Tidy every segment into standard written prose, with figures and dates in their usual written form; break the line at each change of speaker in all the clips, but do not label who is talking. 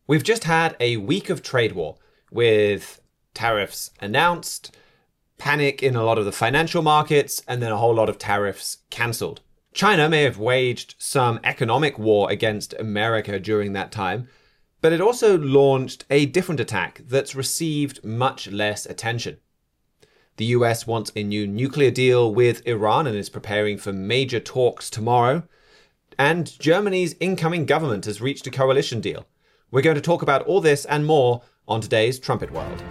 We've just had a week of trade war with tariffs announced, panic in a lot of the financial markets, and then a whole lot of tariffs cancelled. China may have waged some economic war against America during that time, but it also launched a different attack that's received much less attention. The US wants a new nuclear deal with Iran and is preparing for major talks tomorrow. And Germany's incoming government has reached a coalition deal. We're going to talk about all this and more on today's Trumpet World.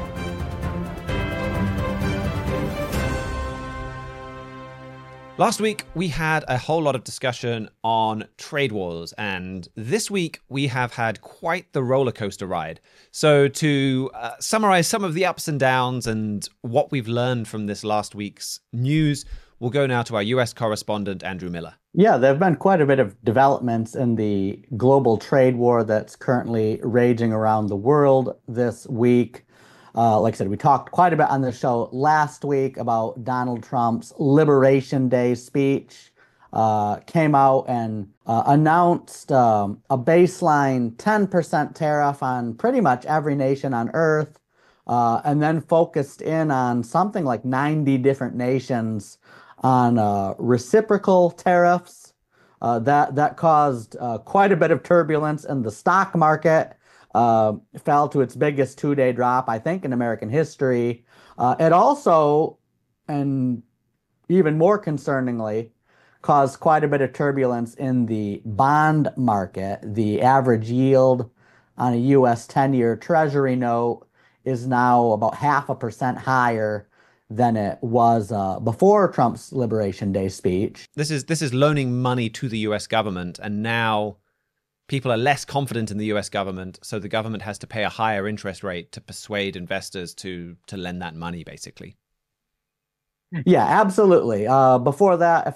Last week, we had a whole lot of discussion on trade wars, and this week we have had quite the roller coaster ride. So to summarize some of the ups and downs and what we've learned from this last week's news, we'll go now to our US correspondent, Andrew Miller.
Yeah, there have been quite a bit of developments in the global trade war that's currently raging around the world this week. Like I said, we talked quite a bit on the show last week about Donald Trump's Liberation Day speech. Came out and announced a baseline 10% tariff on pretty much every nation on Earth, and then focused in on something like 90 different nations on reciprocal tariffs. That caused quite a bit of turbulence in the stock market. Fell to its biggest two-day drop, I think, in American history. It also, and even more concerningly, caused quite a bit of turbulence in the bond market. The average yield on a U.S. 10-year Treasury note is now about 0.5% higher than it was before Trump's Liberation Day speech.
This is loaning money to the US government, and now people are less confident in the US government, so the government has to pay a higher interest rate to persuade investors to lend that money, basically.
Yeah, absolutely. Before that,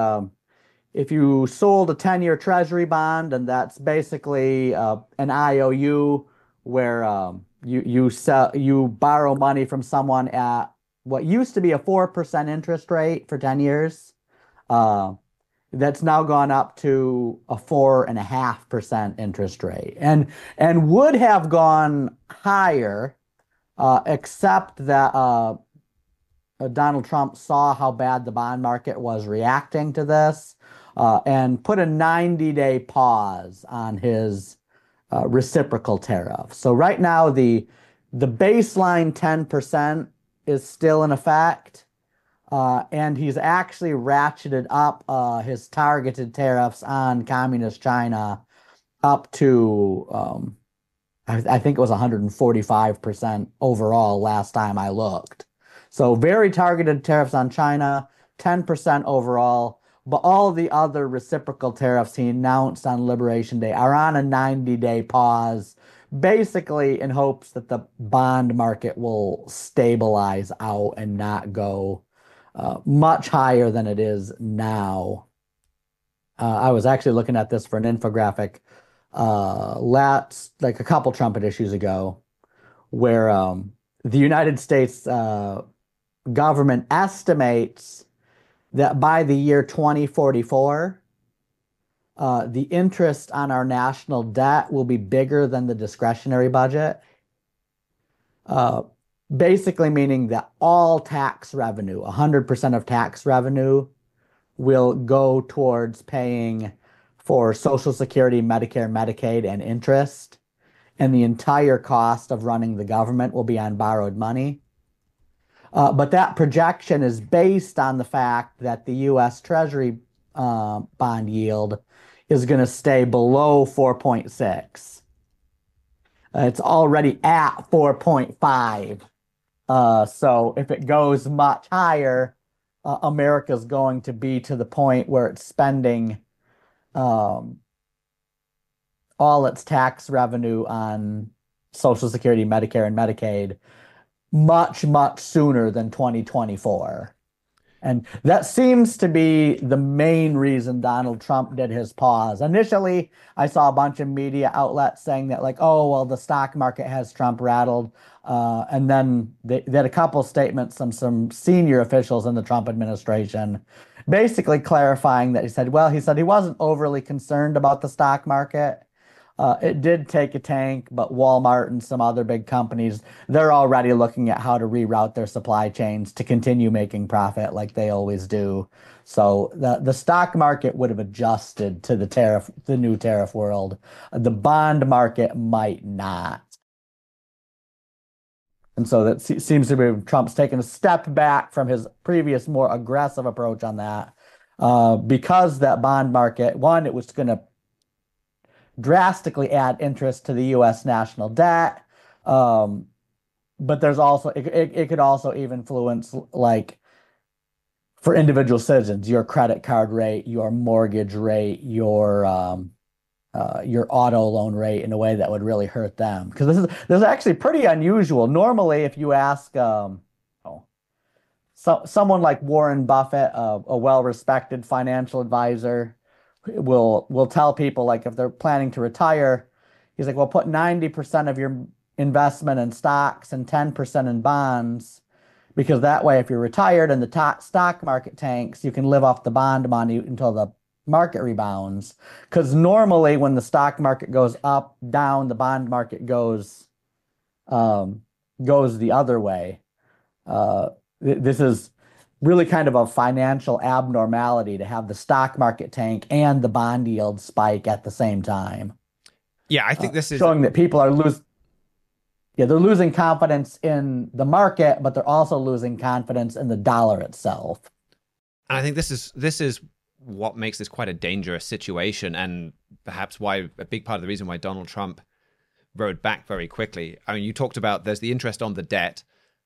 if you sold a 10-year Treasury bond, and that's basically an IOU where you borrow money from someone at what used to be a 4% interest rate for 10 years. That's now gone up to a 4.5% interest rate, and would have gone higher, except that Donald Trump saw how bad the bond market was reacting to this, and put a 90-day pause on his reciprocal tariff. So right now, the baseline 10% is still in effect. And he's actually ratcheted up his targeted tariffs on communist China up to, I think it was 145% overall last time I looked. So very targeted tariffs on China, 10% overall. But all the other reciprocal tariffs he announced on Liberation Day are on a 90-day pause, basically in hopes that the bond market will stabilize out and not go much higher than it is now. I was actually looking at this for an infographic like a couple trumpet issues ago, where the United States government estimates that by the year 2044, the interest on our national debt will be bigger than the discretionary budget. Basically meaning that all tax revenue, 100% of tax revenue, will go towards paying for Social Security, Medicare, Medicaid, and interest. And the entire cost of running the government will be on borrowed money. But that projection is based on the fact that the U.S. Treasury bond yield is going to stay below 4.6. It's already at 4.5. So if it goes much higher, America's going to be to the point where it's spending all its tax revenue on Social Security, Medicare, and Medicaid much, much sooner than 2024. And that seems to be the main reason Donald Trump did his pause. Initially, I saw a bunch of media outlets saying that, like, oh, well, the stock market has Trump rattled. And then they had a couple statements from some senior officials in the Trump administration, basically clarifying that he said he wasn't overly concerned about the stock market. It did take a tank, but Walmart and some other big companies, they're already looking at how to reroute their supply chains to continue making profit like they always do. So the stock market would have adjusted to the new tariff world. The bond market might not. And so that seems to be Trump's taken a step back from his previous more aggressive approach on that. Because that bond market, one, it was going to drastically add interest to the U.S. national debt. But there's also it could also influence, like, for individual citizens, your credit card rate, your mortgage rate, your auto loan rate in a way that would really hurt them. Because this is actually pretty unusual. Normally, if you ask someone like Warren Buffett, a well-respected financial advisor, will tell people, like, if they're planning to retire, he's like, well, put 90% of your investment in stocks and 10% in bonds, because that way, if you're retired and the stock market tanks, you can live off the bond money until the market rebounds. Because normally, when the stock market goes up, down, the bond market goes the other way. This is really kind of a financial abnormality to have the stock market tank and the bond yield spike at the same time.
Yeah, I think this is
showing that people are they're losing confidence in the market, but they're also losing confidence in the dollar itself.
And I think this is what makes this quite a dangerous situation, and perhaps why a big part of the reason why Donald Trump rode back very quickly. I mean, you talked about there's the interest on the debt,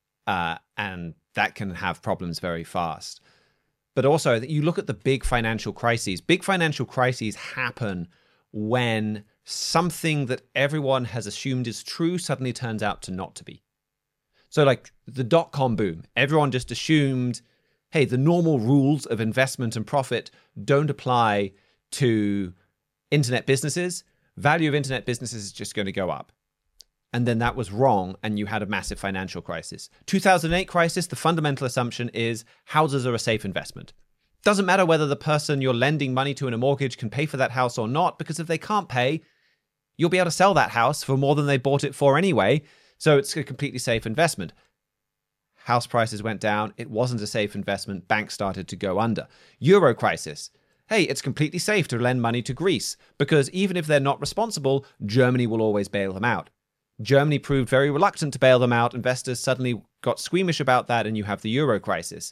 and that can have problems very fast. But also, you look at the big financial crises. Big financial crises happen when something that everyone has assumed is true suddenly turns out to not to be. So like the dot-com boom, everyone just assumed, hey, the normal rules of investment and profit don't apply to internet businesses. Value of internet businesses is just going to go up. And then that was wrong, and you had a massive financial crisis. 2008 crisis, the fundamental assumption is houses are a safe investment. Doesn't matter whether the person you're lending money to in a mortgage can pay for that house or not, because if they can't pay, you'll be able to sell that house for more than they bought it for anyway. So it's a completely safe investment. House prices went down. It wasn't a safe investment. Banks started to go under. Euro crisis. Hey, it's completely safe to lend money to Greece because even if they're not responsible, Germany will always bail them out. Germany proved very reluctant to bail them out. Investors suddenly got squeamish about that, and you have the euro crisis.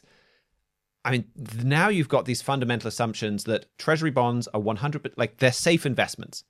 I mean, now you've got these fundamental assumptions that treasury bonds are 100%, like they're safe investments.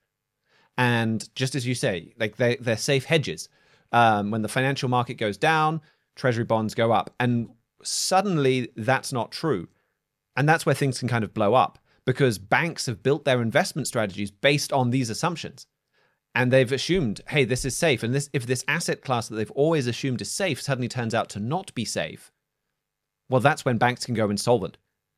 And just as you say, like they're safe hedges. When the financial market goes down, treasury bonds go up. And suddenly that's not true. And that's where things can kind of blow up because banks have built their investment strategies based on these assumptions. And they've assumed, hey, this is safe. And if this asset class that they've always assumed is safe suddenly turns out to not be safe, well, that's when banks can go insolvent.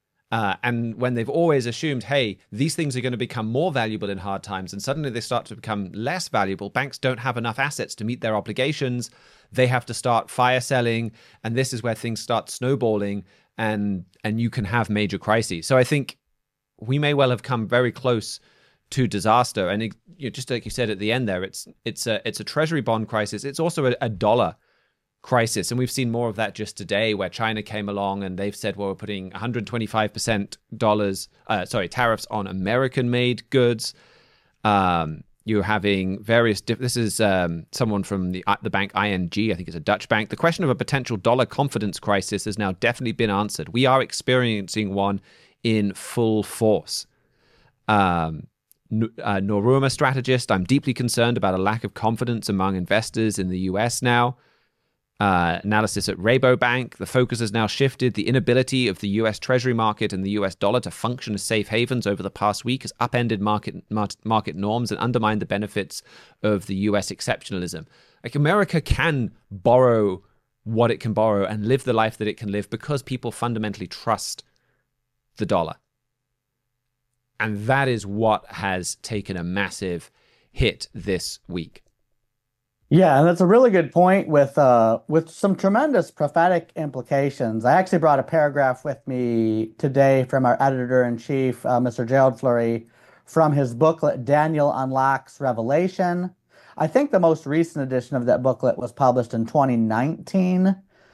And when they've always assumed, hey, these things are going to become more valuable in hard times, and suddenly they start to become less valuable, banks don't have enough assets to meet their obligations. They have to start fire selling. And this is where things start snowballing and you can have major crises. So I think we may well have come very close to disaster. And just like you said at the end there, it's a treasury bond crisis. It's also a dollar crisis. And we've seen more of that just today where China came along and they've said, well, we're putting 125% tariffs on American-made goods. You're having various, this is someone from the bank ING, I think it's a Dutch bank. The question of a potential dollar confidence crisis has now definitely been answered. We are experiencing one in full force. Noruma strategist, I'm deeply concerned about a lack of confidence among investors in the US now. Analysis at Rabobank, the focus has now shifted. The inability of the US Treasury market and the US dollar to function as safe havens over the past week has upended market norms and undermined the benefits of the US exceptionalism. Like America can borrow what it can borrow and live the life that it can live because people fundamentally trust the dollar. And that is what has taken a massive hit this week.
Yeah, and that's a really good point with some tremendous prophetic implications. I actually brought a paragraph with me today from our editor-in-chief, Mr. Gerald Fleury, from his booklet, Daniel Unlocks Revelation. I think the most recent edition of that booklet was published in 2019.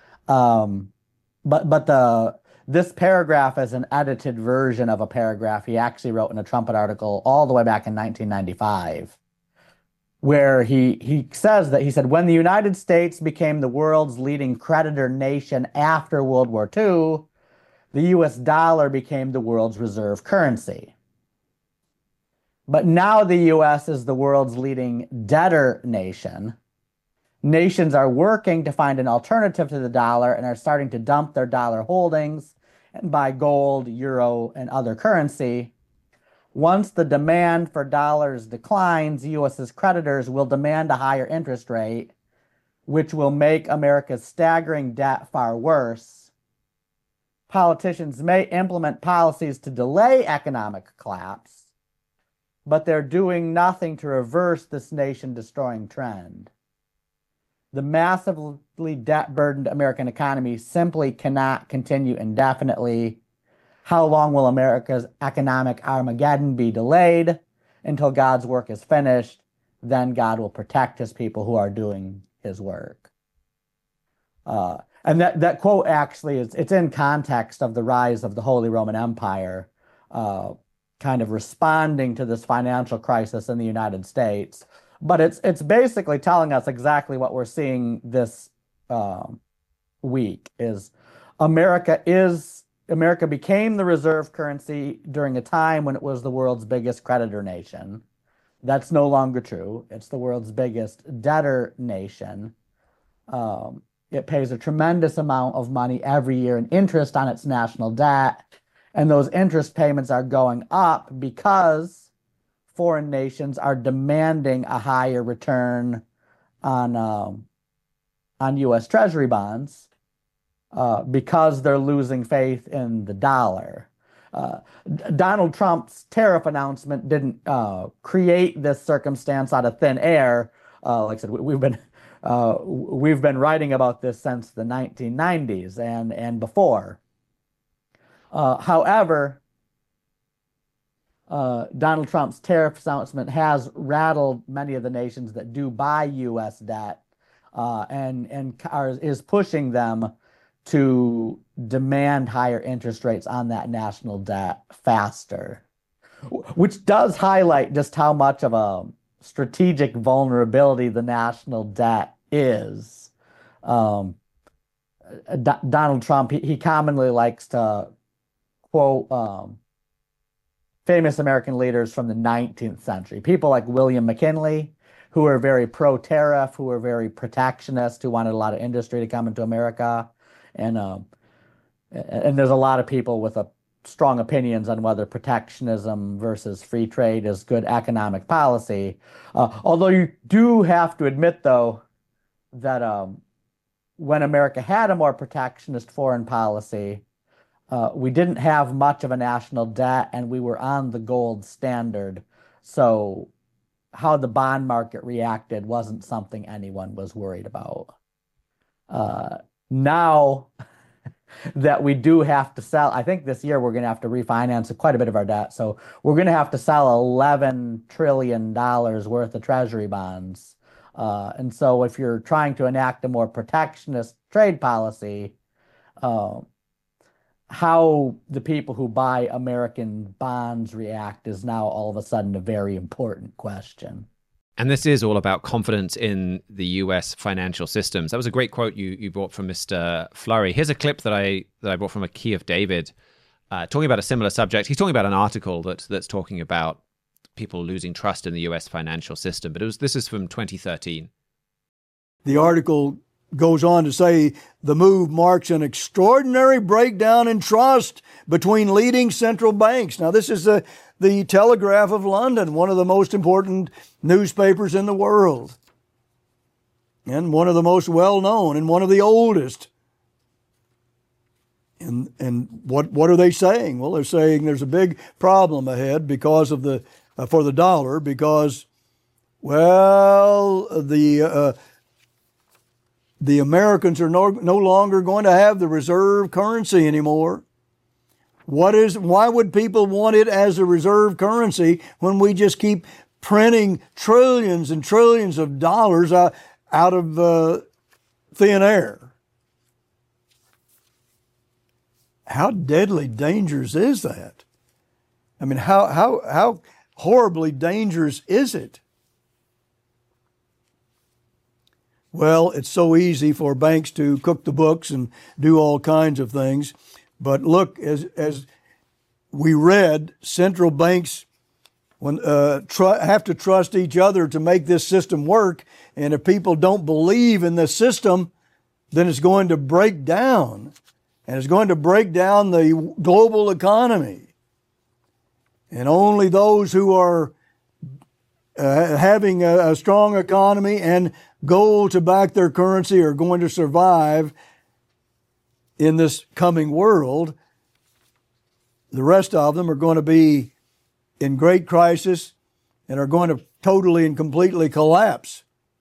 But this paragraph is an edited version of a paragraph he actually wrote in a Trumpet article all the way back in 1995, where he said, when the United States became the world's leading creditor nation after World War II, the US dollar became the world's reserve currency. But now the US is the world's leading debtor nation. Nations are working to find an alternative to the dollar and are starting to dump their dollar holdings and buy gold, euro, and other currency. Once the demand for dollars declines, US's creditors will demand a higher interest rate, which will make America's staggering debt far worse. Politicians may implement policies to delay economic collapse, but they're doing nothing to reverse this nation-destroying trend. The massively debt-burdened American economy simply cannot continue indefinitely. How long will America's economic Armageddon be delayed? Until God's work is finished, then God will protect his people who are doing his work. And that quote actually it's in context of the rise of the Holy Roman Empire, kind of responding to this financial crisis in the United States. But it's basically telling us exactly what we're seeing this week is America became the reserve currency during a time when it was the world's biggest creditor nation. That's no longer true. It's the world's biggest debtor nation. It pays a tremendous amount of money every year in interest on its national debt. And those interest payments are going up because foreign nations are demanding a higher return on U.S. Treasury bonds because they're losing faith in the dollar. Donald Trump's tariff announcement didn't create this circumstance out of thin air. Like I said, we've been writing about this since the 1990s and before. However, Donald Trump's tariff announcement has rattled many of the nations that do buy U.S. debt and is pushing them to demand higher interest rates on that national debt faster, which does highlight just how much of a strategic vulnerability the national debt is. Donald Trump, he commonly likes to quote famous American leaders from the 19th century, people like William McKinley, who were very pro-tariff, who were very protectionist, who wanted a lot of industry to come into America. And there's a lot of people with strong opinions on whether protectionism versus free trade is good economic policy. Although you do have to admit, though, that when America had a more protectionist foreign policy, we didn't have much of a national debt, and we were on the gold standard. So how the bond market reacted wasn't something anyone was worried about. Now that we do have to sell, I think this year we're going to have to refinance quite a bit of our debt. So we're going to have to sell $11 trillion worth of treasury bonds. And so if you're trying to enact a more protectionist trade policy, how the people who buy American bonds react is now all of a sudden a very important question.
And this is all about confidence in the US financial systems. That was a great quote you brought from Mr. Flurry. Here's a clip that I brought from a Key of David, talking about a similar subject. He's talking about an article that's talking about people losing trust in the US financial system. But this is from 2013.
The article goes on to say the move marks an extraordinary breakdown in trust between leading central banks. Now, this is the Telegraph of London, one of the most important newspapers in the world, and one of the most well-known and one of the oldest. And what are they saying? Well, they're saying there's a big problem ahead because of for the dollar, because, well, the Americans are no longer going to have the reserve currency anymore. Why would people want it as a reserve currency when we just keep printing trillions and trillions of dollars out of thin air? How deadly dangerous is that? I mean, how horribly dangerous is it? Well, it's so easy for banks to cook the books and do all kinds of things. But look, as we read, central banks have to trust each other to make this system work. And if people don't believe in the system, then it's going to break down. And it's going to break down the global economy. And only those who are having a strong economy and gold to back their currency are going to survive in this coming world. The rest of them are going to be in great crisis and are going to totally and completely collapse.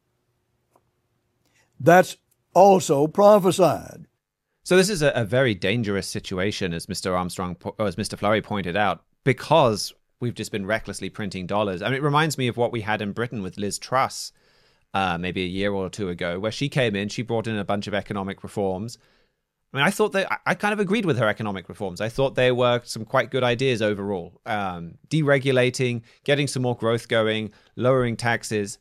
That's also prophesied.
So this is a very dangerous situation, as Mr. Flurry pointed out, because we've just been recklessly printing dollars. I mean, it reminds me of what we had in Britain with Liz Truss maybe a year or two ago, where she came in, she brought in a bunch of economic reforms. I mean, I kind of agreed with her economic reforms. I thought they were some quite good ideas overall. Deregulating, getting some more growth going, lowering taxes.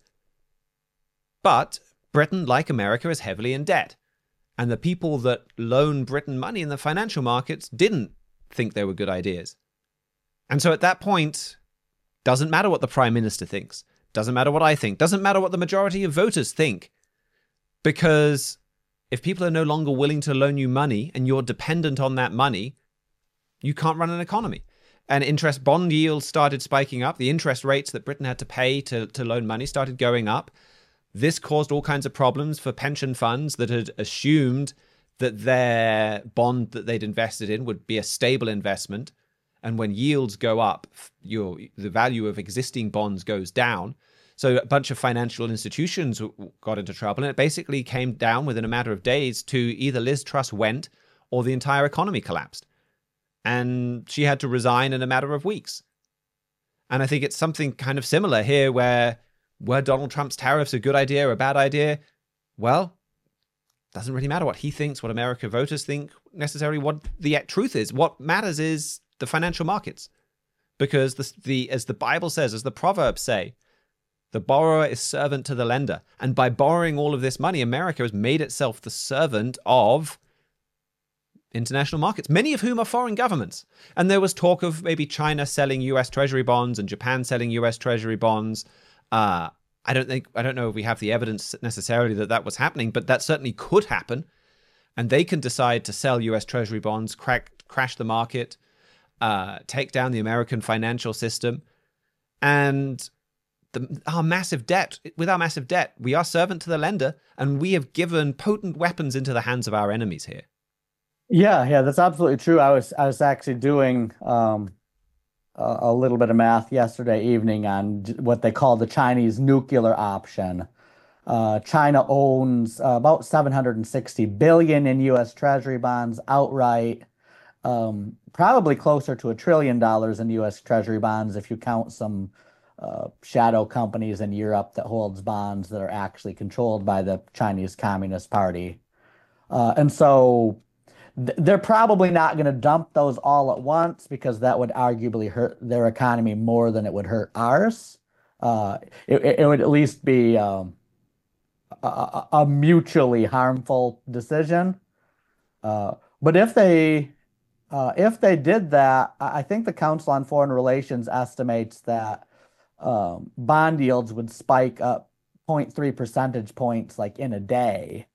But Britain, like America, is heavily in debt. And the people that loan Britain money in the financial markets didn't think they were good ideas. And so at that point, doesn't matter what the Prime Minister thinks. Doesn't matter what I think. Doesn't matter what the majority of voters think. Because if people are no longer willing to loan you money and you're dependent on that money, you can't run an economy. And interest bond yields started spiking up. The interest rates that Britain had to pay to loan money started going up. This caused all kinds of problems for pension funds that had assumed that their bond that they'd invested in would be a stable investment. And when yields go up, the value of existing bonds goes down. So a bunch of financial institutions got into trouble, and it basically came down within a matter of days to either Liz Truss went or the entire economy collapsed. And she had to resign in a matter of weeks. And I think it's something kind of similar here where were Donald Trump's tariffs a good idea or a bad idea? Well, doesn't really matter what he thinks, what American voters think, necessarily what the truth is. What matters is the financial markets. Because as the Bible says, as the Proverbs say, the borrower is servant to the lender. And by borrowing all of this money, America has made itself the servant of international markets, many of whom are foreign governments. And there was talk of maybe China selling US Treasury bonds and Japan selling US Treasury bonds. I don't know if we have the evidence necessarily that was happening, but that certainly could happen. And they can decide to sell US Treasury bonds, crash the market, take down the American financial system. And with our massive debt, we are servant to the lender, and we have given potent weapons into the hands of our enemies here.
Yeah, that's absolutely true. I was actually doing a little bit of math yesterday evening on what they call the Chinese nuclear option. China owns about 760 billion in U.S. Treasury bonds outright, probably closer to $1 trillion in U.S. Treasury bonds if you count some shadow companies in Europe that holds bonds that are actually controlled by the Chinese Communist Party. And so they're probably not going to dump those all at once because that would arguably hurt their economy more than it would hurt ours. It would at least be a mutually harmful decision. But if they did that, I think the Council on Foreign Relations estimates that bond yields would spike up 0.3 percentage points like in a day.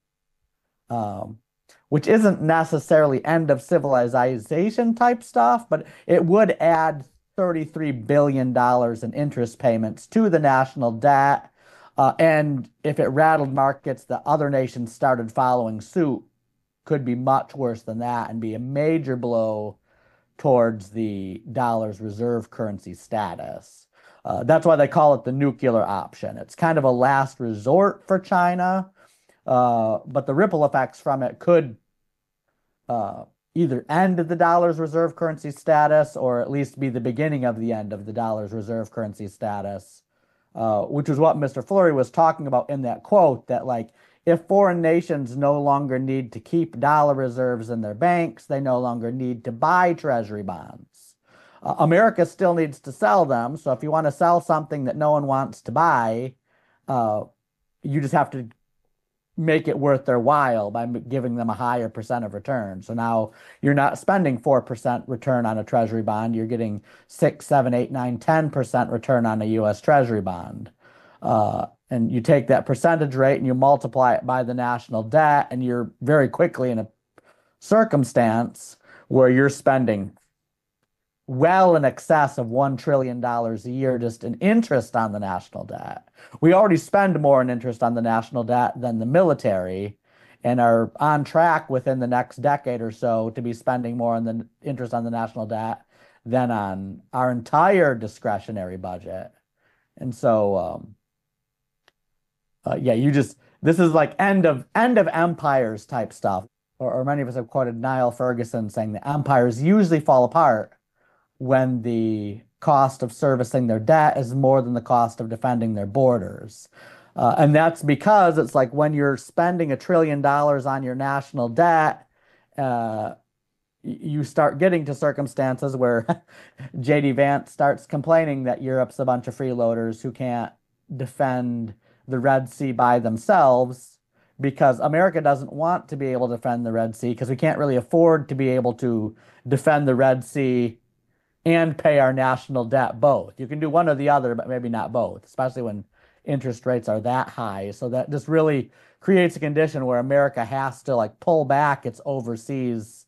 Which isn't necessarily end of civilization type stuff, but it would add $33 billion in interest payments to the national debt. And if it rattled markets, the other nations started following suit, could be much worse than that and be a major blow towards the dollar's reserve currency status. That's why they call it the nuclear option. It's kind of a last resort for China. But the ripple effects from it could either end the dollar's reserve currency status or at least be the beginning of the end of the dollar's reserve currency status, which is what Mr. Fleury was talking about in that quote, that like if foreign nations no longer need to keep dollar reserves in their banks, they no longer need to buy treasury bonds. America still needs to sell them. So if you want to sell something that no one wants to buy, you just have to make it worth their while by giving them a higher percent of return. So now you're not spending 4% return on a treasury bond. You're getting 6, 7, 8, 9, 10% return on a U.S. treasury bond. And you take that percentage rate and you multiply it by the national debt, and you're very quickly in a circumstance where you're spending well in excess of $1 trillion a year just in interest on the national debt. We already spend more in interest on the national debt than the military, and are on track within the next decade or so to be spending more on the interest on the national debt than on our entire discretionary budget. And so, this is like end of empires type stuff. Or many of us have quoted Niall Ferguson saying that empires usually fall apart when the cost of servicing their debt is more than the cost of defending their borders. And that's because it's like when you're spending $1 trillion on your national debt, you start getting to circumstances where J.D. Vance starts complaining that Europe's a bunch of freeloaders who can't defend the Red Sea by themselves, because America doesn't want to be able to defend the Red Sea because we can't really afford to be able to defend the Red Sea and pay our national debt both. You can do one or the other, but maybe not both, especially when interest rates are that high. So that just really creates a condition where America has to like pull back its overseas,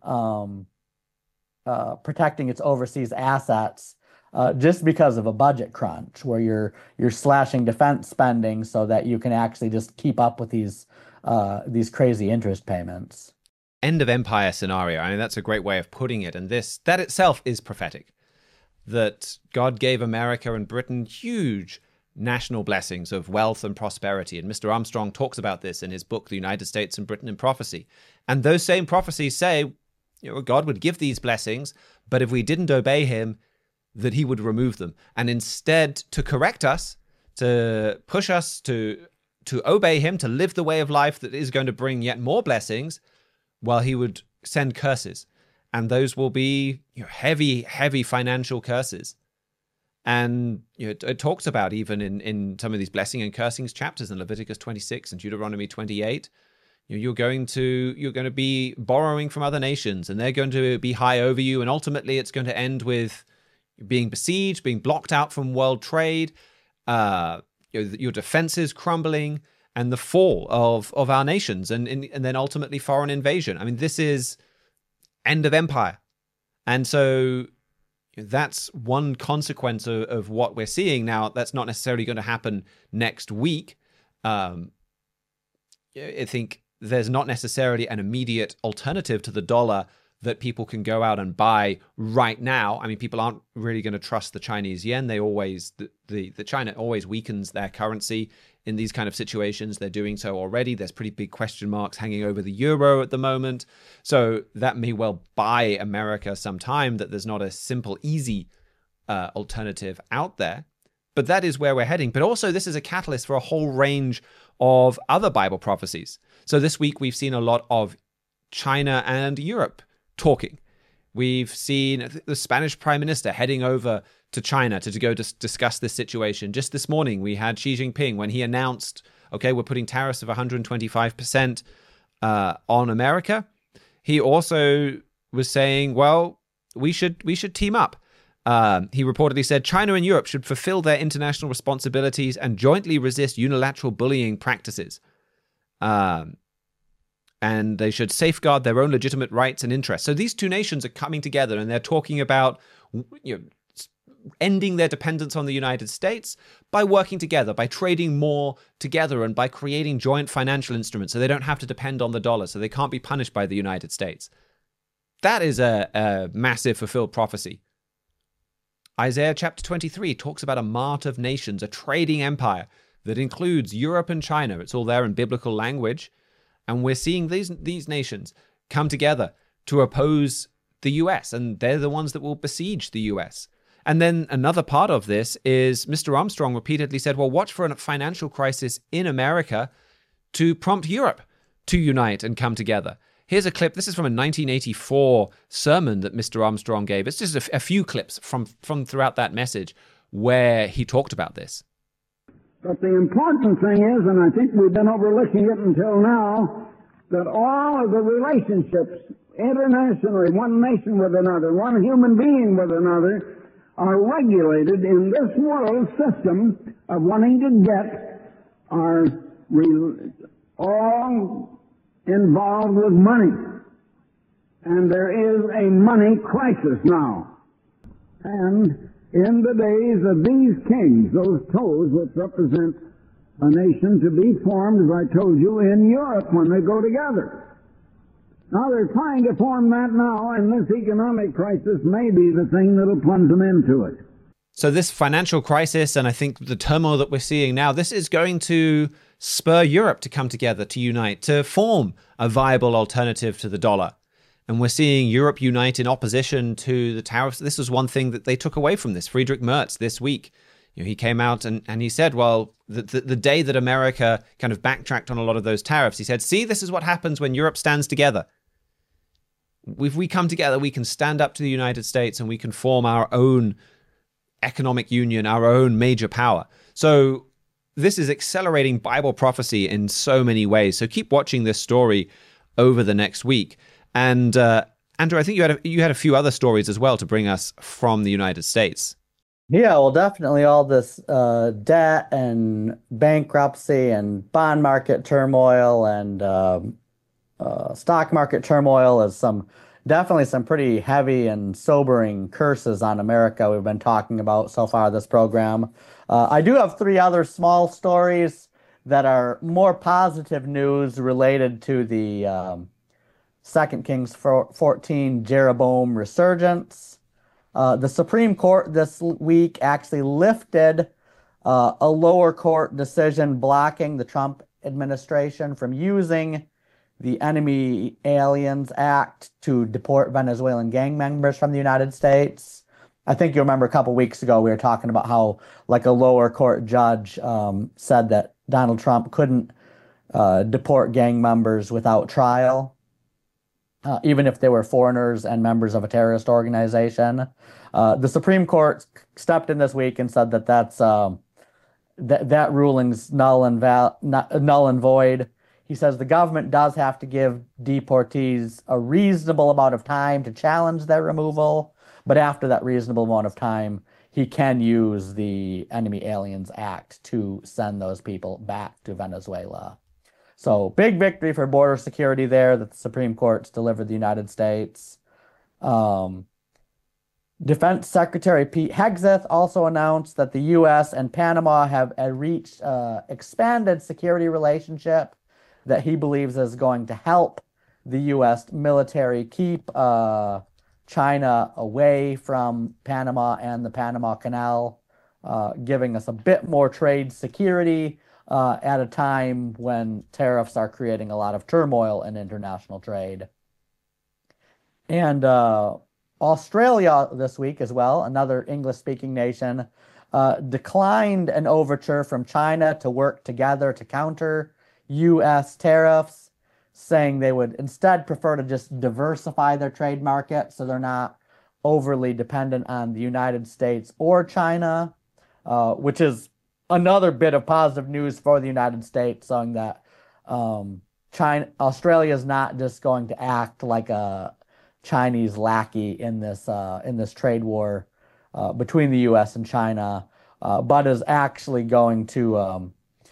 protecting its overseas assets, just because of a budget crunch where you're slashing defense spending so that you can actually just keep up with these crazy interest payments.
End of empire scenario. I mean, that's a great way of putting it. And that itself is prophetic, that God gave America and Britain huge national blessings of wealth and prosperity. And Mr. Armstrong talks about this in his book, The United States and Britain in Prophecy. And those same prophecies say, God would give these blessings, but if we didn't obey him, that he would remove them. And instead, to correct us, to push us to obey him, to live the way of life that is going to bring yet more blessings, well, he would send curses, and those will be heavy, heavy financial curses. And it talks about even in some of these blessing and cursings chapters in Leviticus 26 and Deuteronomy 28, you're going to be borrowing from other nations, and they're going to be high over you, and ultimately it's going to end with being besieged, being blocked out from world trade, your defenses crumbling, and the fall of our nations, and then ultimately foreign invasion. I mean, this is end of empire. And so that's one consequence of what we're seeing now. That's not necessarily going to happen next week. I think there's not necessarily an immediate alternative to the dollar that people can go out and buy right now. I mean, people aren't really going to trust the Chinese yuan. They always, the China always weakens their currency in these kind of situations. They're doing so already. There's pretty big question marks hanging over the euro at the moment. So that may well buy America some time, that there's not a simple, easy alternative out there. But that is where we're heading. But also, this is a catalyst for a whole range of other Bible prophecies. So this week, we've seen a lot of China and Europe talking. We've seen the Spanish Prime Minister heading over to China to go discuss this situation. Just this morning, we had Xi Jinping when he announced, okay, we're putting tariffs of 125% on America. He also was saying, well, we should team up. He reportedly said China and Europe should fulfill their international responsibilities and jointly resist unilateral bullying practices. And they should safeguard their own legitimate rights and interests. So these two nations are coming together, and they're talking about ending their dependence on the United States by working together, by trading more together, and by creating joint financial instruments so they don't have to depend on the dollar, so they can't be punished by the United States. That is a massive fulfilled prophecy. Isaiah chapter 23 talks about a mart of nations, a trading empire that includes Europe and China. It's all there in biblical language. And we're seeing these nations come together to oppose the US, and they're the ones that will besiege the US. And then another part of this is Mr. Armstrong repeatedly said, well, watch for a financial crisis in America to prompt Europe to unite and come together. Here's a clip. This is from a 1984 sermon that Mr. Armstrong gave. It's just a few clips from throughout that message where he talked about this.
But the important thing is, and I think we've been overlooking it until now, that all of the relationships internationally, one nation with another, one human being with another, are regulated in this world system of wanting to get are all involved with money. And there is a money crisis now. And in the days of these kings, those toes which represent a nation to be formed, as I told you, in Europe when they go together. Now they're trying to form that now, and this economic crisis may be the thing that'll plunge them into it.
So this financial crisis, and I think the turmoil that we're seeing now, this is going to spur Europe to come together, to unite, to form a viable alternative to the dollar. And we're seeing Europe unite in opposition to the tariffs. This was one thing that they took away from this. Friedrich Merz this week, he came out and he said, well, the day that America kind of backtracked on a lot of those tariffs, he said, see, this is what happens when Europe stands together. If we come together, we can stand up to the United States and we can form our own economic union, our own major power. So this is accelerating Bible prophecy in so many ways. So keep watching this story over the next week. And Andrew, I think you had a few other stories as well to bring us from the United States.
Yeah, well, definitely all this debt and bankruptcy and bond market turmoil and stock market turmoil is definitely some pretty heavy and sobering curses on America we've been talking about so far this program. I do have three other small stories that are more positive news related to the 2 Kings 14 Jeroboam resurgence. The Supreme Court this week actually lifted a lower court decision blocking the Trump administration from using the Enemy Aliens Act to deport Venezuelan gang members from the United States. I think you remember a couple weeks ago we were talking about how like a lower court judge said that Donald Trump couldn't deport gang members without trial, even if they were foreigners and members of a terrorist organization. The Supreme Court stepped in this week and said that that ruling's null and void. He says the government does have to give deportees a reasonable amount of time to challenge their removal, but after that reasonable amount of time, he can use the Enemy Aliens Act to send those people back to Venezuela. So big victory for border security there that the Supreme Court's delivered the United States. Defense Secretary Pete Hegseth also announced that the U.S. and Panama have reached an expanded security relationship that he believes is going to help the U.S. military keep China away from Panama and the Panama Canal, giving us a bit more trade security at a time when tariffs are creating a lot of turmoil in international trade. And Australia this week as well, another English-speaking nation, declined an overture from China to work together to counter U.S. tariffs, saying they would instead prefer to just diversify their trade market so they're not overly dependent on the United States or China, which is another bit of positive news for the United States, saying that Australia is not just going to act like a Chinese lackey in this trade war between the U.S. and China, but is actually going to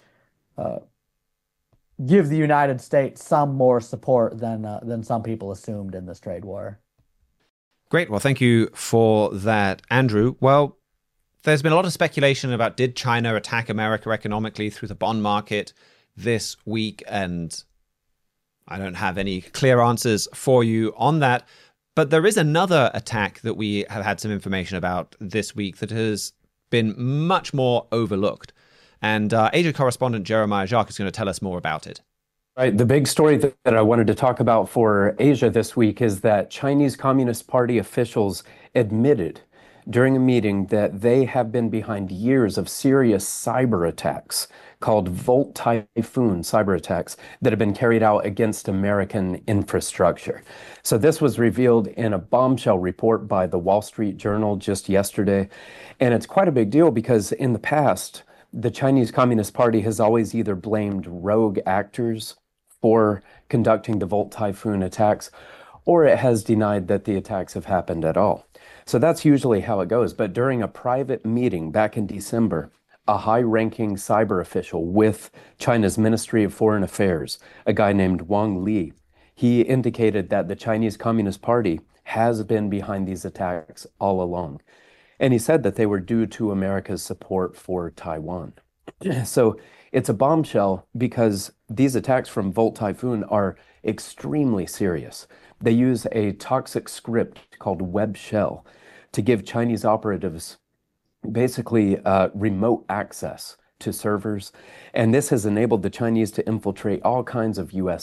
give the United States some more support than some people assumed in this trade war.
Great. Well, thank you for that, Andrew. Well, there's been a lot of speculation about did China attack America economically through the bond market this week, and I don't have any clear answers for you on that. But there is another attack that we have had some information about this week that has been much more overlooked. And Asia correspondent Jeremiah Jacques is going to tell us more about it.
Right. The big story that I wanted to talk about for Asia this week is that Chinese Communist Party officials admitted during a meeting that they have been behind years of serious cyber attacks called Volt Typhoon cyber attacks that have been carried out against American infrastructure. So this was revealed in a bombshell report by the Wall Street Journal just yesterday. And it's quite a big deal because in the past, the Chinese Communist Party has always either blamed rogue actors for conducting the Volt Typhoon attacks, or it has denied that the attacks have happened at all. So that's usually how it goes. But during a private meeting back in December, a high-ranking cyber official with China's Ministry of Foreign Affairs, a guy named Wang Li, he indicated that the Chinese Communist Party has been behind these attacks all along. And he said that they were due to America's support for Taiwan. So it's a bombshell because these attacks from Volt Typhoon are extremely serious. They use a toxic script called Web Shell to give Chinese operatives basically remote access to servers. And this has enabled the Chinese to infiltrate all kinds of US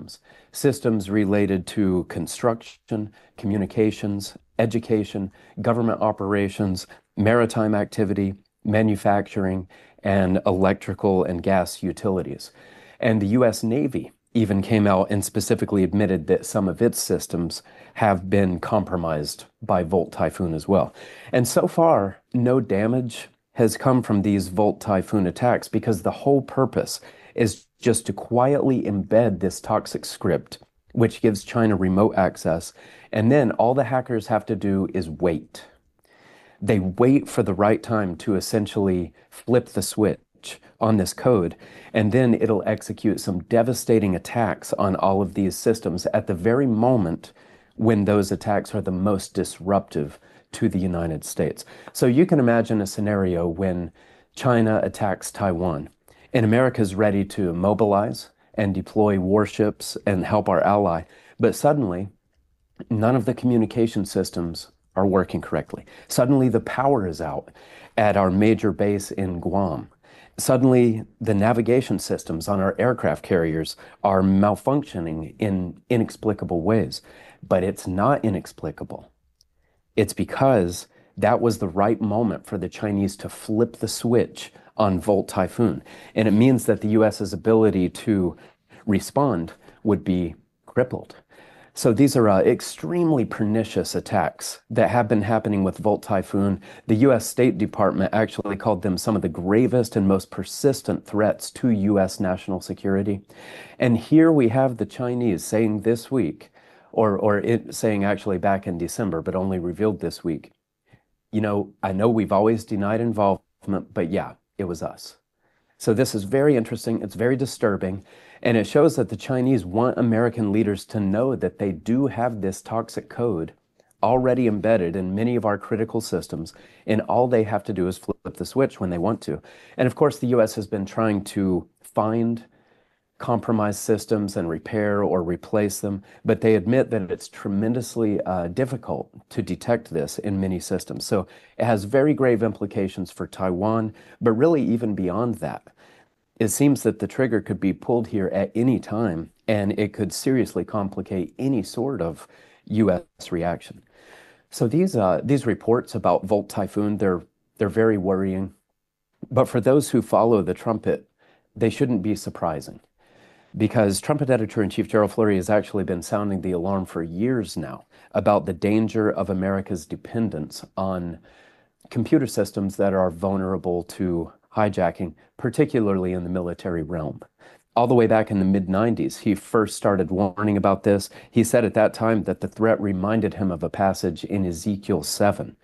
systems related to construction, communications, education, government operations, maritime activity, manufacturing, and electrical and gas utilities. And the US Navy even came out and specifically admitted that some of its systems have been compromised by Volt Typhoon as well. And so far, no damage has come from these Volt Typhoon attacks because the whole purpose is just to quietly embed this toxic script, which gives China remote access. And then all the hackers have to do is wait. They wait for the right time to essentially flip the switch on this code, and then it'll execute some devastating attacks on all of these systems at the very moment when those attacks are the most disruptive to the United States. So you can imagine a scenario when China attacks Taiwan and America's ready to mobilize and deploy warships and help our ally, but suddenly none of the communication systems are working correctly. Suddenly the power is out at our major base in Guam. Suddenly the navigation systems on our aircraft carriers are malfunctioning in inexplicable ways. But it's not inexplicable. It's because that was the right moment for the Chinese to flip the switch on Volt Typhoon. And it means that the US's ability to respond would be crippled. So these are extremely pernicious attacks that have been happening with Volt Typhoon. The US State Department actually called them some of the gravest and most persistent threats to US national security. And here we have the Chinese saying this week, or it saying actually back in December, but only revealed this week, you know, I know we've always denied involvement, but yeah, it was us. So this is very interesting. It's very disturbing. And it shows that the Chinese want American leaders to know that they do have this toxic code already embedded in many of our critical systems, and all they have to do is flip the switch when they want to. And of course, the US has been trying to find compromised systems and repair or replace them, but they admit that it's tremendously difficult to detect this in many systems. So it has very grave implications for Taiwan, but really even beyond that. It seems that the trigger could be pulled here at any time, and it could seriously complicate any sort of U.S. reaction. So these reports about Volt Typhoon, they're very worrying. But for those who follow the trumpet, they shouldn't be surprising, because Trumpet Editor-in-Chief Gerald Flurry has actually been sounding the alarm for years now about the danger of America's dependence on computer systems that are vulnerable to hijacking, particularly in the military realm. All the way back in the mid-90s, he first started warning about this. He said at that time that the threat reminded him of a passage in Ezekiel 7.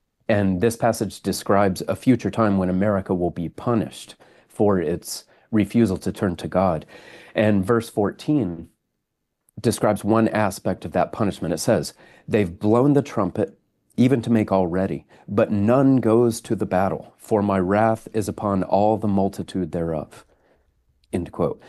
And this passage describes a future time when America will be punished for its refusal to turn to God. And verse 14 describes one aspect of that punishment. It says, "They've blown the trumpet, even to make all ready, but none goes to the battle, for my wrath is upon all the multitude thereof." End quote.